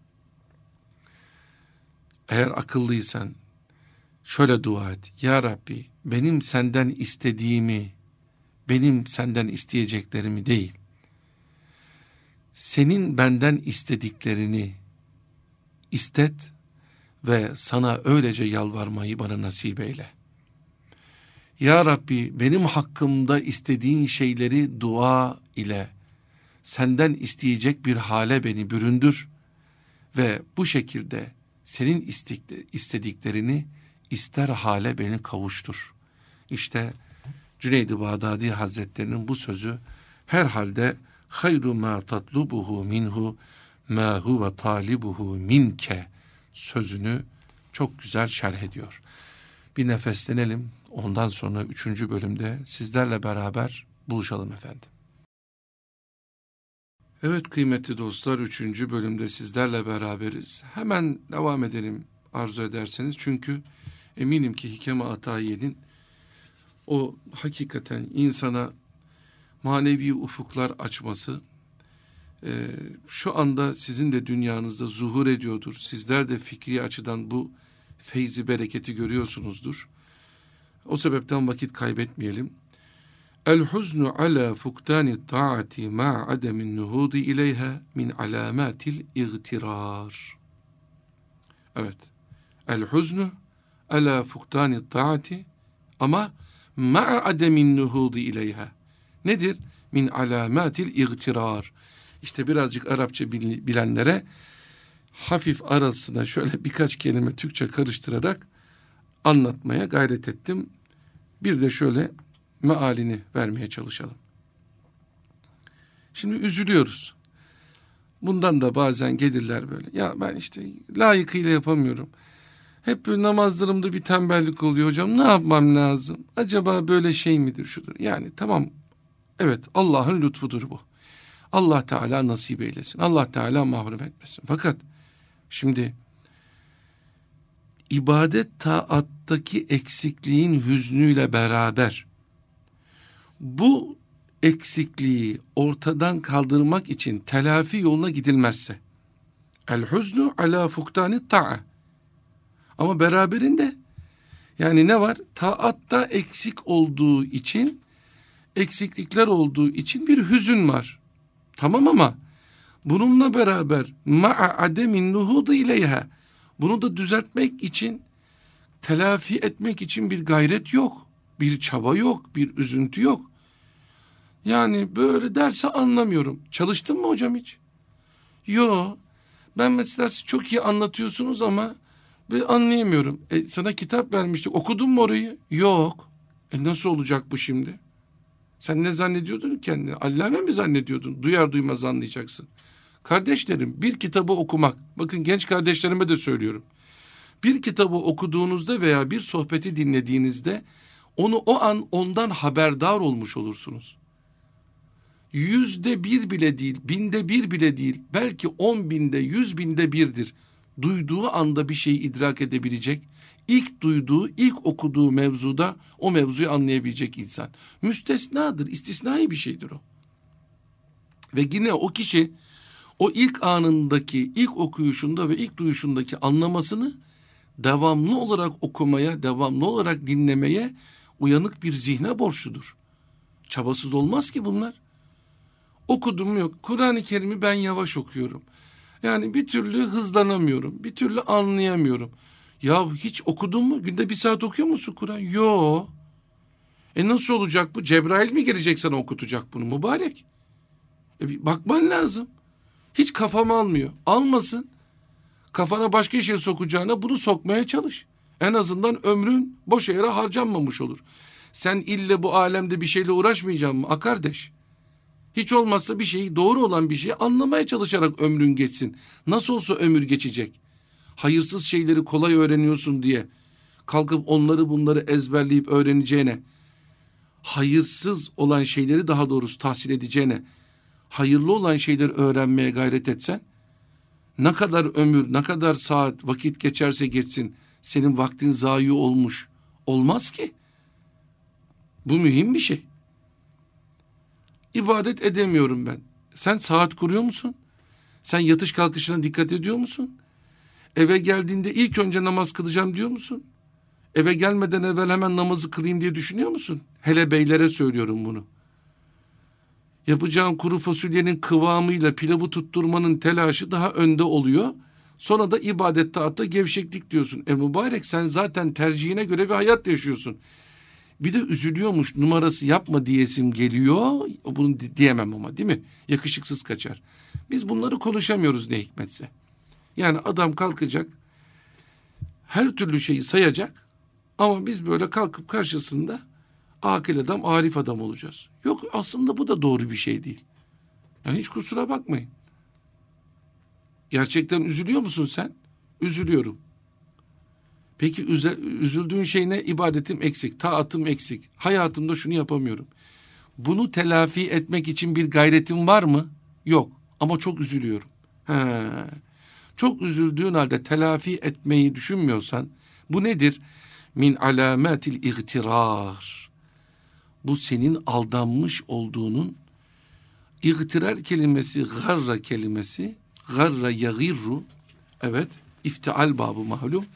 Eğer akıllıysan şöyle dua et. Ya Rabbi, benim senden istediğimi, benim senden isteyeceklerimi değil, senin benden istediklerini istet ve sana öylece yalvarmayı bana nasip eyle. Ya Rabbi, benim hakkımda istediğin şeyleri dua ile senden isteyecek bir hale beni büründür ve bu şekilde senin istediklerini ister hale beni kavuştur. İşte Cüneyd-i Bağdadi Hazretlerinin bu sözü herhalde hayru ma tatlubuhu minhu ma huve talibuhu minke sözünü çok güzel şerh ediyor. Bir nefeslenelim. Ondan sonra üçüncü bölümde sizlerle beraber buluşalım efendim. Evet kıymetli dostlar, üçüncü bölümde sizlerle beraberiz. Hemen devam edelim arzu ederseniz. Çünkü eminim ki Hikem-i Atayiye'nin o hakikaten insana manevi ufuklar açması e, şu anda sizin de dünyanızda zuhur ediyordur. Sizler de fikri açıdan bu feyzi bereketi görüyorsunuzdur. O sebepten vakit kaybetmeyelim. El-huznu ala fuktani taati ma ademin nuhudi ileyha min alamatil igtirar. Evet. El-huznu ala fuktani taati ama ma ademin nuhudi ileyha. Nedir? Min alamatil igtirar. İşte birazcık Arapça bilenlere hafif arasına şöyle birkaç kelime Türkçe karıştırarak anlatmaya gayret ettim. Bir de şöyle mealini vermeye çalışalım. Şimdi üzülüyoruz. Bundan da bazen gelirler böyle. Ya ben işte layıkıyla yapamıyorum. Hep böyle namazlarımda bir tembellik oluyor hocam. Ne yapmam lazım? Acaba böyle şey midir şudur? Yani tamam. Evet, Allah'ın lütfudur bu. Allah Teala nasip eylesin. Allah Teala mahrum etmesin. Fakat şimdi ibadet taattaki eksikliğin hüznüyle beraber bu eksikliği ortadan kaldırmak için telafi yoluna gidilmezse el huznu ala fuktani ta'a, ama beraberinde yani ne var? Taatta eksik olduğu için, eksiklikler olduğu için bir hüzün var. Tamam, ama bununla beraber ma'a ademin nuhudu ileyha, bunu da düzeltmek için, telafi etmek için bir gayret yok, bir çaba yok, bir üzüntü yok. Yani böyle derse anlamıyorum. Çalıştın mı hocam hiç? Yo. Ben mesela siz çok iyi anlatıyorsunuz ama ben anlayamıyorum. E, sana kitap vermiştik. Okudun mu orayı? Yok. E nasıl olacak bu şimdi? Sen ne zannediyordun kendini? Allame mi zannediyordun? Duyar duymaz anlayacaksın. Kardeşlerim, bir kitabı okumak. Bakın genç kardeşlerime de söylüyorum. Bir kitabı okuduğunuzda veya bir sohbeti dinlediğinizde onu o an ondan haberdar olmuş olursunuz. Yüzde bir bile değil, binde bir bile değil, belki on binde, yüz binde birdir. Duyduğu anda bir şeyi idrak edebilecek, ilk duyduğu, ilk okuduğu mevzuda o mevzuyu anlayabilecek insan. Müstesnadır, istisnai bir şeydir o. Ve yine o kişi o ilk anındaki, ilk okuyuşunda ve ilk duyuşundaki anlamasını devamlı olarak okumaya, devamlı olarak dinlemeye uyanık bir zihne borçludur. Çabasız olmaz ki bunlar. Okudum yok. Kur'an-ı Kerim'i ben yavaş okuyorum. Yani bir türlü hızlanamıyorum. Bir türlü anlayamıyorum. Ya hiç okudun mu? Günde bir saat okuyor musun Kur'an? Yo. E nasıl olacak bu? Cebrail mi gelecek sana okutacak bunu mübarek? E bir bakman lazım. Hiç kafam almıyor. Almasın. Kafana başka şey sokacağına bunu sokmaya çalış. En azından ömrün boş yere harcanmamış olur. Sen ille bu alemde bir şeyle uğraşmayacaksın mı? A kardeş. Hiç olmazsa bir şeyi, doğru olan bir şeyi anlamaya çalışarak ömrün geçsin. Nasıl olsa ömür geçecek. Hayırsız şeyleri kolay öğreniyorsun diye kalkıp onları bunları ezberleyip öğreneceğine, hayırsız olan şeyleri daha doğrusu tahsil edeceğine, hayırlı olan şeyleri öğrenmeye gayret etsen, ne kadar ömür, ne kadar saat, vakit geçerse geçsin, senin vaktin zayi olmuş olmaz ki. Bu mühim bir şey. İbadet edemiyorum ben. Sen saat kuruyor musun? Sen yatış kalkışına dikkat ediyor musun? Eve geldiğinde ilk önce namaz kılacağım diyor musun? Eve gelmeden evvel hemen namazı kılayım diye düşünüyor musun? Hele beylere söylüyorum bunu. Yapacağın kuru fasulyenin kıvamıyla pilavı tutturmanın telaşı daha önde oluyor. Sonra da ibadet taatta gevşeklik diyorsun. E mübarek, sen zaten tercihine göre bir hayat yaşıyorsun. Bir de üzülüyormuş numarası yapma diyesim geliyor. Bunu diyemem ama, değil mi? Yakışıksız kaçar. Biz bunları konuşamıyoruz ne hikmetse. Yani adam kalkacak, her türlü şeyi sayacak ama biz böyle kalkıp karşısında akil adam, arif adam olacağız. Yok, aslında bu da doğru bir şey değil. Yani hiç kusura bakmayın. Gerçekten üzülüyor musun sen? Üzülüyorum. Peki üze, üzüldüğün şey ne? İbadetim eksik, taatım eksik. Hayatımda şunu yapamıyorum. Bunu telafi etmek için bir gayretim var mı? Yok. Ama çok üzülüyorum. He. Çok üzüldüğün halde telafi etmeyi düşünmüyorsan, bu nedir? Min alamatil igtirar. Bu senin aldanmış olduğunun, igtirar kelimesi, garra kelimesi, garra yagirru, evet, iftial babı malum,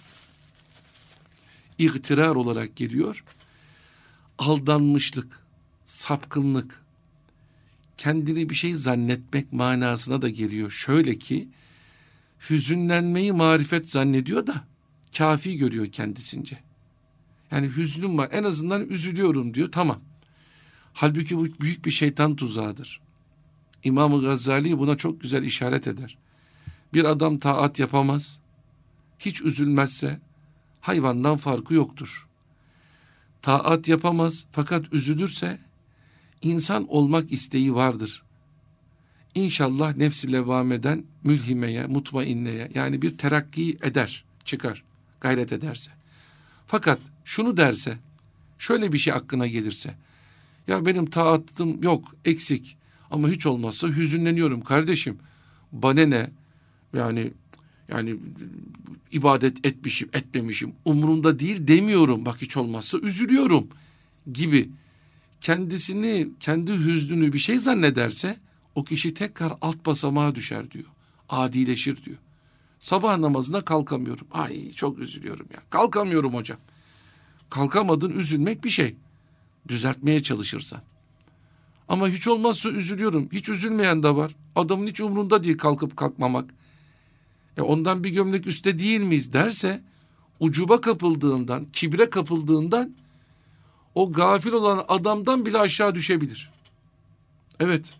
igtirar olarak geliyor. Aldanmışlık, sapkınlık, kendini bir şey zannetmek manasına da geliyor. Şöyle ki, hüzünlenmeyi marifet zannediyor da kafi görüyor kendisince. Yani hüznüm var, en azından üzülüyorum diyor, tamam. Halbuki bu büyük bir şeytan tuzağıdır. İmam-ı Gazali buna çok güzel işaret eder. Bir adam taat yapamaz, hiç üzülmezse hayvandan farkı yoktur. Taat yapamaz fakat üzülürse insan olmak isteği vardır. İnşallah nefs-i levvameden mülhimeye, mutmainneye, yani bir terakki eder, çıkar, gayret ederse. Fakat şunu derse, şöyle bir şey aklına gelirse, ya benim taatım yok, eksik ama hiç olmazsa hüzünleniyorum kardeşim. Bana ne? Yani yani ibadet etmişim, etmemişim, umurumda değil demiyorum. Bak, hiç olmazsa üzülüyorum gibi kendisini, kendi hüznünü bir şey zannederse o kişi tekrar alt basamağa düşer diyor. Adileşir diyor. Sabah namazına kalkamıyorum. Ay çok üzülüyorum ya. Kalkamıyorum hocam. Kalkamadın, üzülmek bir şey. Düzeltmeye çalışırsan. Ama hiç olmazsa üzülüyorum. Hiç üzülmeyen de var. Adamın hiç umrunda değil kalkıp kalkmamak. E ondan bir gömlek üstte değil miyiz derse, ucuba kapıldığından, kibre kapıldığından o gafil olan adamdan bile aşağı düşebilir. Evet.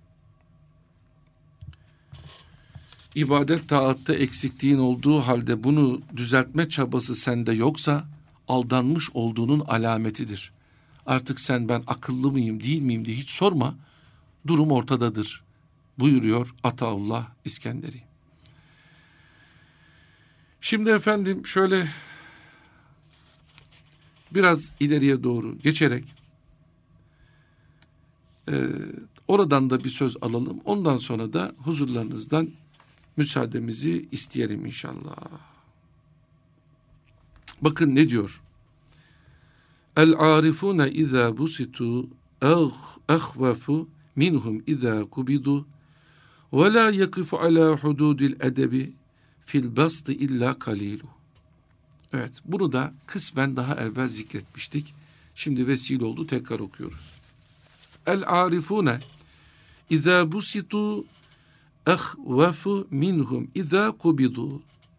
İbadet taatta eksikliğin olduğu halde bunu düzeltme çabası sende yoksa aldanmış olduğunun alametidir. Artık sen ben akıllı mıyım değil miyim diye hiç sorma. Durum ortadadır. Buyuruyor Ataullah İskenderi. Şimdi efendim şöyle biraz ileriye doğru geçerek e, oradan da bir söz alalım. Ondan sonra da huzurlarınızdan müsaademizi isteyelim inşallah. Bakın ne diyor? El-arifune izâ busitu ehvefu minhum izâ kubidu ve lâ yekifu alâ hudûdil edebi fil bastı illa kalilu. Evet, bunu da kısmen daha evvel zikretmiştik. Şimdi vesile oldu, tekrar okuyoruz. El-arifune izâ busitu ehvefu minhum izâ kubidu.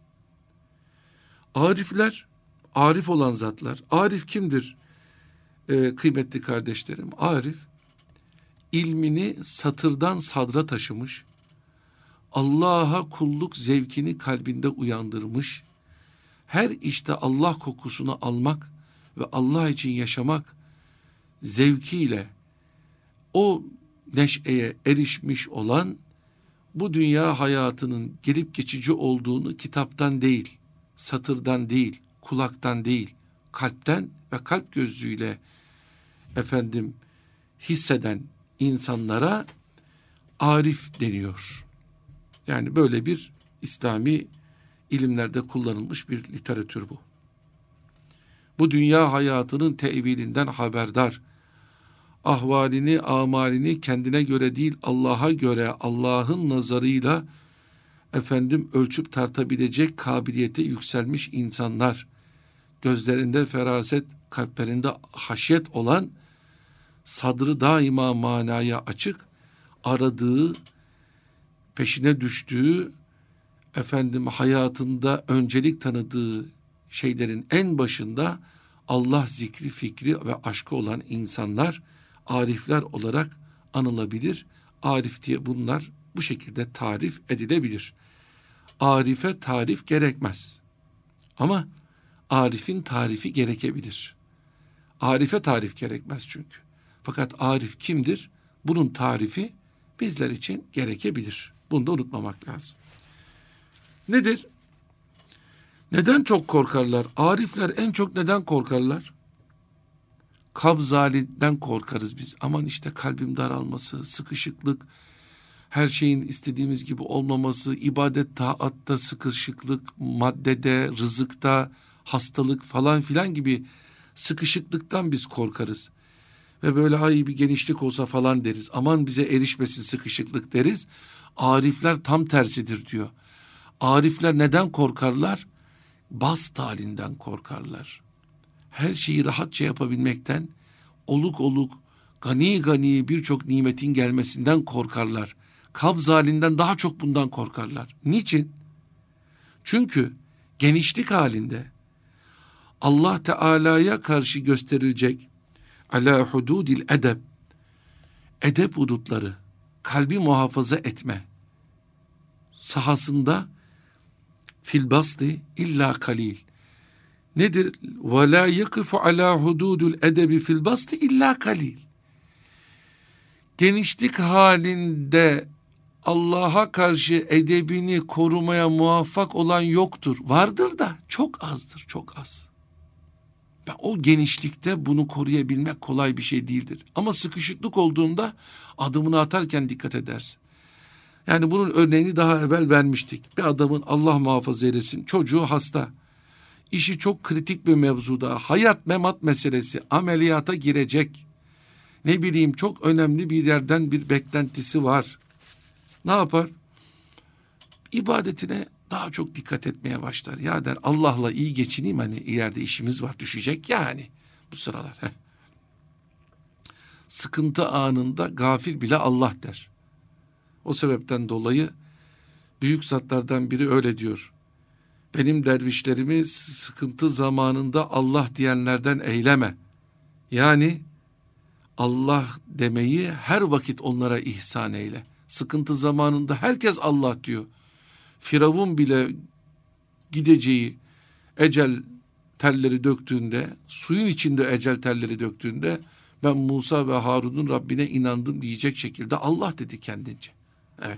Arifler, arif olan zatlar. Arif kimdir ee, kıymetli kardeşlerim? Arif, ilmini satırdan sadra taşımış, Allah'a kulluk zevkini kalbinde uyandırmış, her işte Allah kokusunu almak ve Allah için yaşamak zevkiyle o neşeye erişmiş olan, bu dünya hayatının gelip geçici olduğunu kitaptan değil, satırdan değil, kulaktan değil, kalpten ve kalp gözlüğüyle efendim hisseden insanlara arif deniyor. Yani böyle bir İslami ilimlerde kullanılmış bir literatür bu. Bu dünya hayatının tevilinden haberdar, ahvalini, amalini kendine göre değil Allah'a göre, Allah'ın nazarıyla efendim ölçüp tartabilecek kabiliyete yükselmiş insanlar, gözlerinde feraset, kalplerinde haşyet olan, sadrı daima manaya açık, aradığı, peşine düştüğü, efendim hayatında öncelik tanıdığı şeylerin en başında Allah zikri, fikri ve aşkı olan insanlar, arifler olarak anılabilir. Arif diye bunlar bu şekilde tarif edilebilir. Arife tarif gerekmez. Ama arifin tarifi gerekebilir. Arife tarif gerekmez çünkü. Fakat arif kimdir? Bunun tarifi bizler için gerekebilir. Bunu da unutmamak lazım. Nedir? Neden çok korkarlar? Arifler en çok neden korkarlar? Kabz halinden korkarız biz. Aman işte kalbim daralması, sıkışıklık, her şeyin istediğimiz gibi olmaması, ibadet taatta sıkışıklık, maddede, rızıkta, hastalık falan filan gibi sıkışıklıktan biz korkarız. Ve böyle ay bir genişlik olsa falan deriz. Aman bize erişmesin sıkışıklık deriz. Arifler tam tersidir diyor. Arifler neden korkarlar? Bast halinden korkarlar. Her şeyi rahatça yapabilmekten, oluk oluk, gani gani birçok nimetin gelmesinden korkarlar. Kabz halinden daha çok bundan korkarlar. Niçin? Çünkü genişlik halinde Allah Teala'ya karşı gösterilecek ala hududil edeb, edep hudutları, kalbi muhafaza etme sahasında fil basti illa kalil. Nedir? Ve la yakifu ala hududul edebi fil basti illa kalil. Genişlik halinde Allah'a karşı edebini korumaya muvaffak olan yoktur. Vardır da çok azdır, çok az. Ve o genişlikte bunu koruyabilmek kolay bir şey değildir. Ama sıkışıklık olduğunda adımını atarken dikkat edersin. Yani bunun örneğini daha evvel vermiştik. Bir adamın Allah muhafaza eylesin çocuğu hasta. İşi çok kritik bir mevzuda, hayat memat meselesi, ameliyata girecek. Ne bileyim çok önemli bir yerden bir beklentisi var. Ne yapar? İbadetine daha çok dikkat etmeye başlar. Ya der Allah'la iyi geçineyim, hani ileride işimiz var, düşecek yani bu sıralar. Heh. Sıkıntı anında gafil bile Allah der. O sebepten dolayı büyük zatlardan biri öyle diyor. Benim dervişlerimi sıkıntı zamanında Allah diyenlerden eyleme. Yani Allah demeyi her vakit onlara ihsan eyle. Sıkıntı zamanında herkes Allah diyor. Firavun bile gideceği ecel telleri döktüğünde, suyun içinde ecel telleri döktüğünde ben Musa ve Harun'un Rabbine inandım diyecek şekilde Allah dedi kendince. Evet.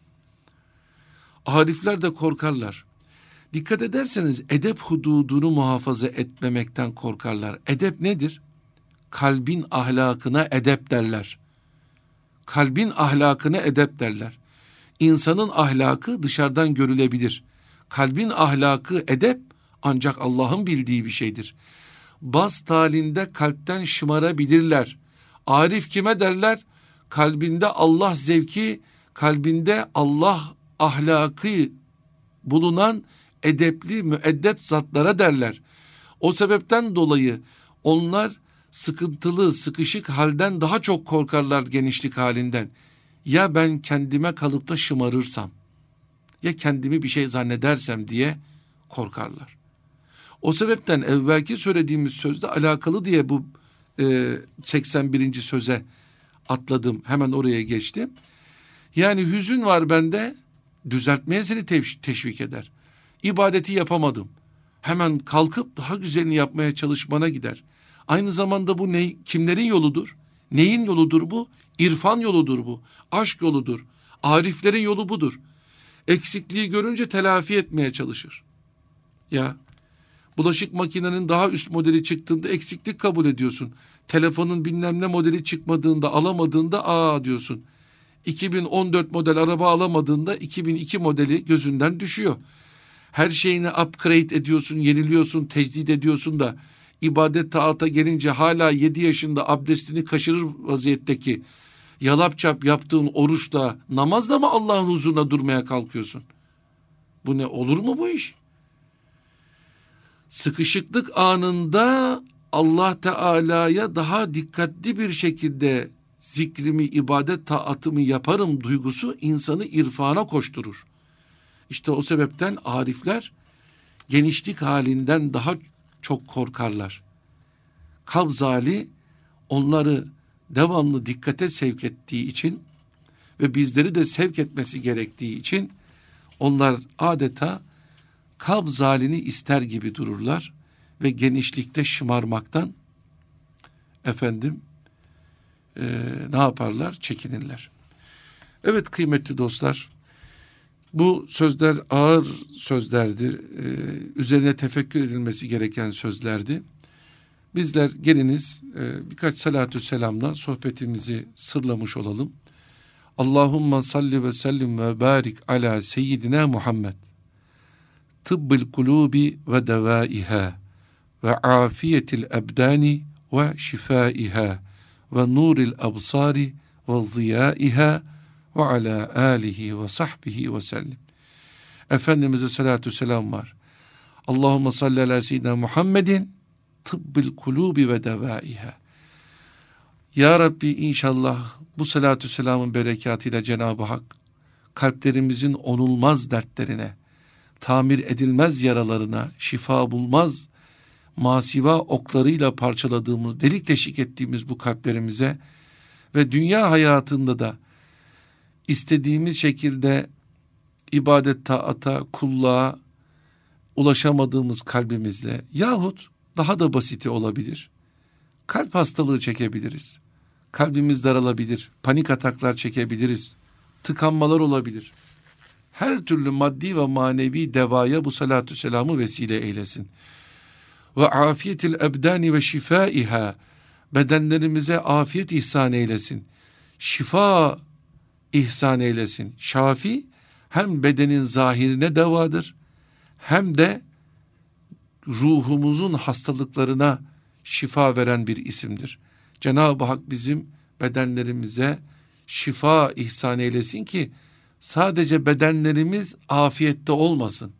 Arifler de korkarlar. Dikkat ederseniz edep hududunu muhafaza etmemekten korkarlar. Edep nedir? Kalbin ahlakına edep derler. Kalbin ahlakına edep derler. İnsanın ahlakı dışarıdan görülebilir. Kalbin ahlakı edep ancak Allah'ın bildiği bir şeydir. Bast halinde kalpten şımarabilirler. Arif kime derler? Kalbinde Allah zevki, kalbinde Allah ahlakı bulunan edepli, müeddep zatlara derler. O sebepten dolayı onlar sıkıntılı, sıkışık halden daha çok korkarlar genişlik halinden. Ya ben kendime kalıp da şımarırsam, ya kendimi bir şey zannedersem diye korkarlar. O sebepten evvelki söylediğimiz sözde alakalı diye bu e, seksen birinci söze atladım, hemen oraya geçtim. Yani hüzün var bende, düzeltmeye seni teş- teşvik eder. İbadeti yapamadım, hemen kalkıp daha güzelini yapmaya çalışmana gider. Aynı zamanda bu ne, kimlerin yoludur? Neyin yoludur bu? İrfan yoludur bu. Aşk yoludur. Ariflerin yolu budur. Eksikliği görünce telafi etmeye çalışır. Ya bulaşık makinenin daha üst modeli çıktığında eksiklik kabul ediyorsun. Telefonun bilmem ne modeli çıkmadığında, alamadığında aa diyorsun. iki bin on dört model araba alamadığında iki bin iki modeli gözünden düşüyor. Her şeyini upgrade ediyorsun, yeniliyorsun, tecdid ediyorsun da ibadet taata gelince hala yedi yaşında abdestini kaçırır vaziyetteki yalapçap yaptığın oruçla, namazla mı Allah'ın huzuruna durmaya kalkıyorsun? Bu ne, olur mu bu iş? Sıkışıklık anında Allah Teala'ya daha dikkatli bir şekilde zikrimi, ibadet taatımı yaparım duygusu insanı irfana koşturur. İşte o sebepten arifler genişlik halinden daha çok korkarlar. Kabz hali onları devamlı dikkate sevk ettiği için ve bizleri de sevk etmesi gerektiği için onlar adeta kabz halini ister gibi dururlar ve genişlikte şımarmaktan efendim e, ne yaparlar? Çekinirler. Evet kıymetli dostlar, bu sözler ağır sözlerdi. E, üzerine tefekkür edilmesi gereken sözlerdi. Bizler geliniz e, birkaç salatü selamla sohbetimizi sırlamış olalım. Allahumma salli ve sellim ve barik ala seyyidina Muhammed. Tıbbıl kulubi ve devaiha ve afiyetil ebdani ve şifaiha ve nuril absari ve ziyaiha ve ala alihi ve sahbihi ve sellem. Efendimiz'e salatü selam var. Allahümme salli ala seyyidina Muhammedin tıbbıl kulubi ve devaiha. Ya Rabbi, inşallah bu salatü selamın berekatıyla Cenab-ı Hak kalplerimizin onulmaz dertlerine, tamir edilmez yaralarına, şifa bulmaz masiva oklarıyla parçaladığımız, delik deşik ettiğimiz bu kalplerimize ve dünya hayatında da istediğimiz şekilde ibadet, taata, kulluğa ulaşamadığımız kalbimizle yahut daha da basiti olabilir, kalp hastalığı çekebiliriz. Kalbimiz daralabilir, panik ataklar çekebiliriz, tıkanmalar olabilir. Her türlü maddi ve manevi devaya bu salatü selamı vesile eylesin. Ve afiyetil ebdani ve şifaiha, bedenlerimize afiyet ihsan eylesin. Şifa ihsan eylesin. Şafi hem bedenin zahirine devadır, hem de ruhumuzun hastalıklarına şifa veren bir isimdir. Cenab-ı Hak bizim bedenlerimize şifa ihsan eylesin ki sadece bedenlerimiz afiyette olmasın.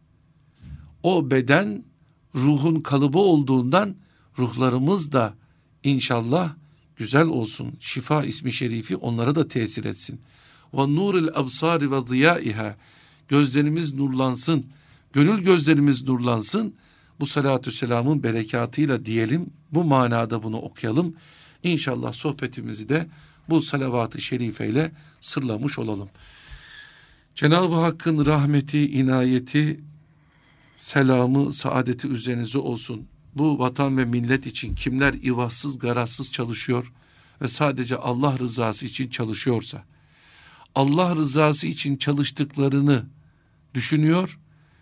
O beden ruhun kalıbı olduğundan ruhlarımız da inşallah güzel olsun. Şifa ismi şerifi onlara da tesir etsin. Ve nuril absari ve ziyaiha, gözlerimiz nurlansın, gönül gözlerimiz nurlansın. Bu salatü selamın berekatıyla diyelim, bu manada bunu okuyalım. İnşallah sohbetimizi de bu salavat-ı şerifeyle sırlamış olalım. Cenab-ı Hakk'ın rahmeti, inayeti, selamı, saadeti üzerinize olsun. Bu vatan ve millet için kimler ivazsız, garazsız çalışıyor ve sadece Allah rızası için çalışıyorsa, Allah rızası için çalıştıklarını düşünüyor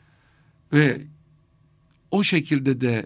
ve o şekilde de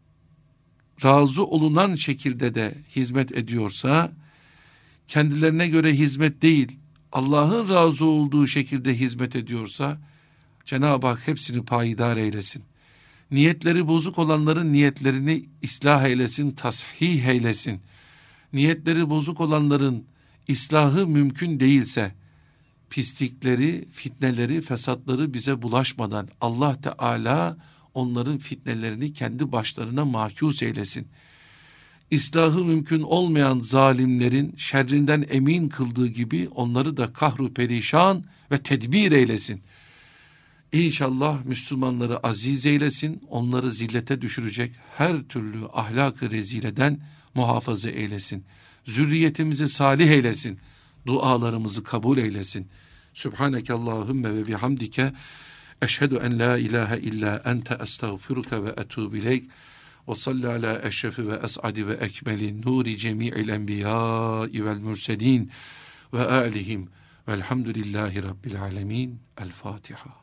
razı olunan şekilde de hizmet ediyorsa, kendilerine göre hizmet değil, Allah'ın razı olduğu şekilde hizmet ediyorsa, Cenab-ı Hak hepsini payidar eylesin. Niyetleri bozuk olanların niyetlerini ıslah eylesin, tasih eylesin. Niyetleri bozuk olanların islahı mümkün değilse, pislikleri, fitneleri, fesatları bize bulaşmadan Allah Teala onların fitnelerini kendi başlarına mahkus eylesin. İslahı mümkün olmayan zalimlerin şerrinden emin kıldığı gibi onları da kahru perişan ve tedbir eylesin. İnşallah Müslümanları aziz eylesin, onları zillete düşürecek her türlü ahlak-ı rezileden muhafaza eylesin. Zürriyetimizi salih eylesin, dualarımızı kabul eylesin. Sübhaneke Allahümme ve bihamdike eşhedü en la ilahe illa ente estağfiruke ve etûbü ileyk. Ve salli ala eşrefi ve es'adi ve ekmeli nuri cemi'il enbiyâi vel mürselîn ve âlihim velhamdülillahi rabbil alemin. El Fatiha.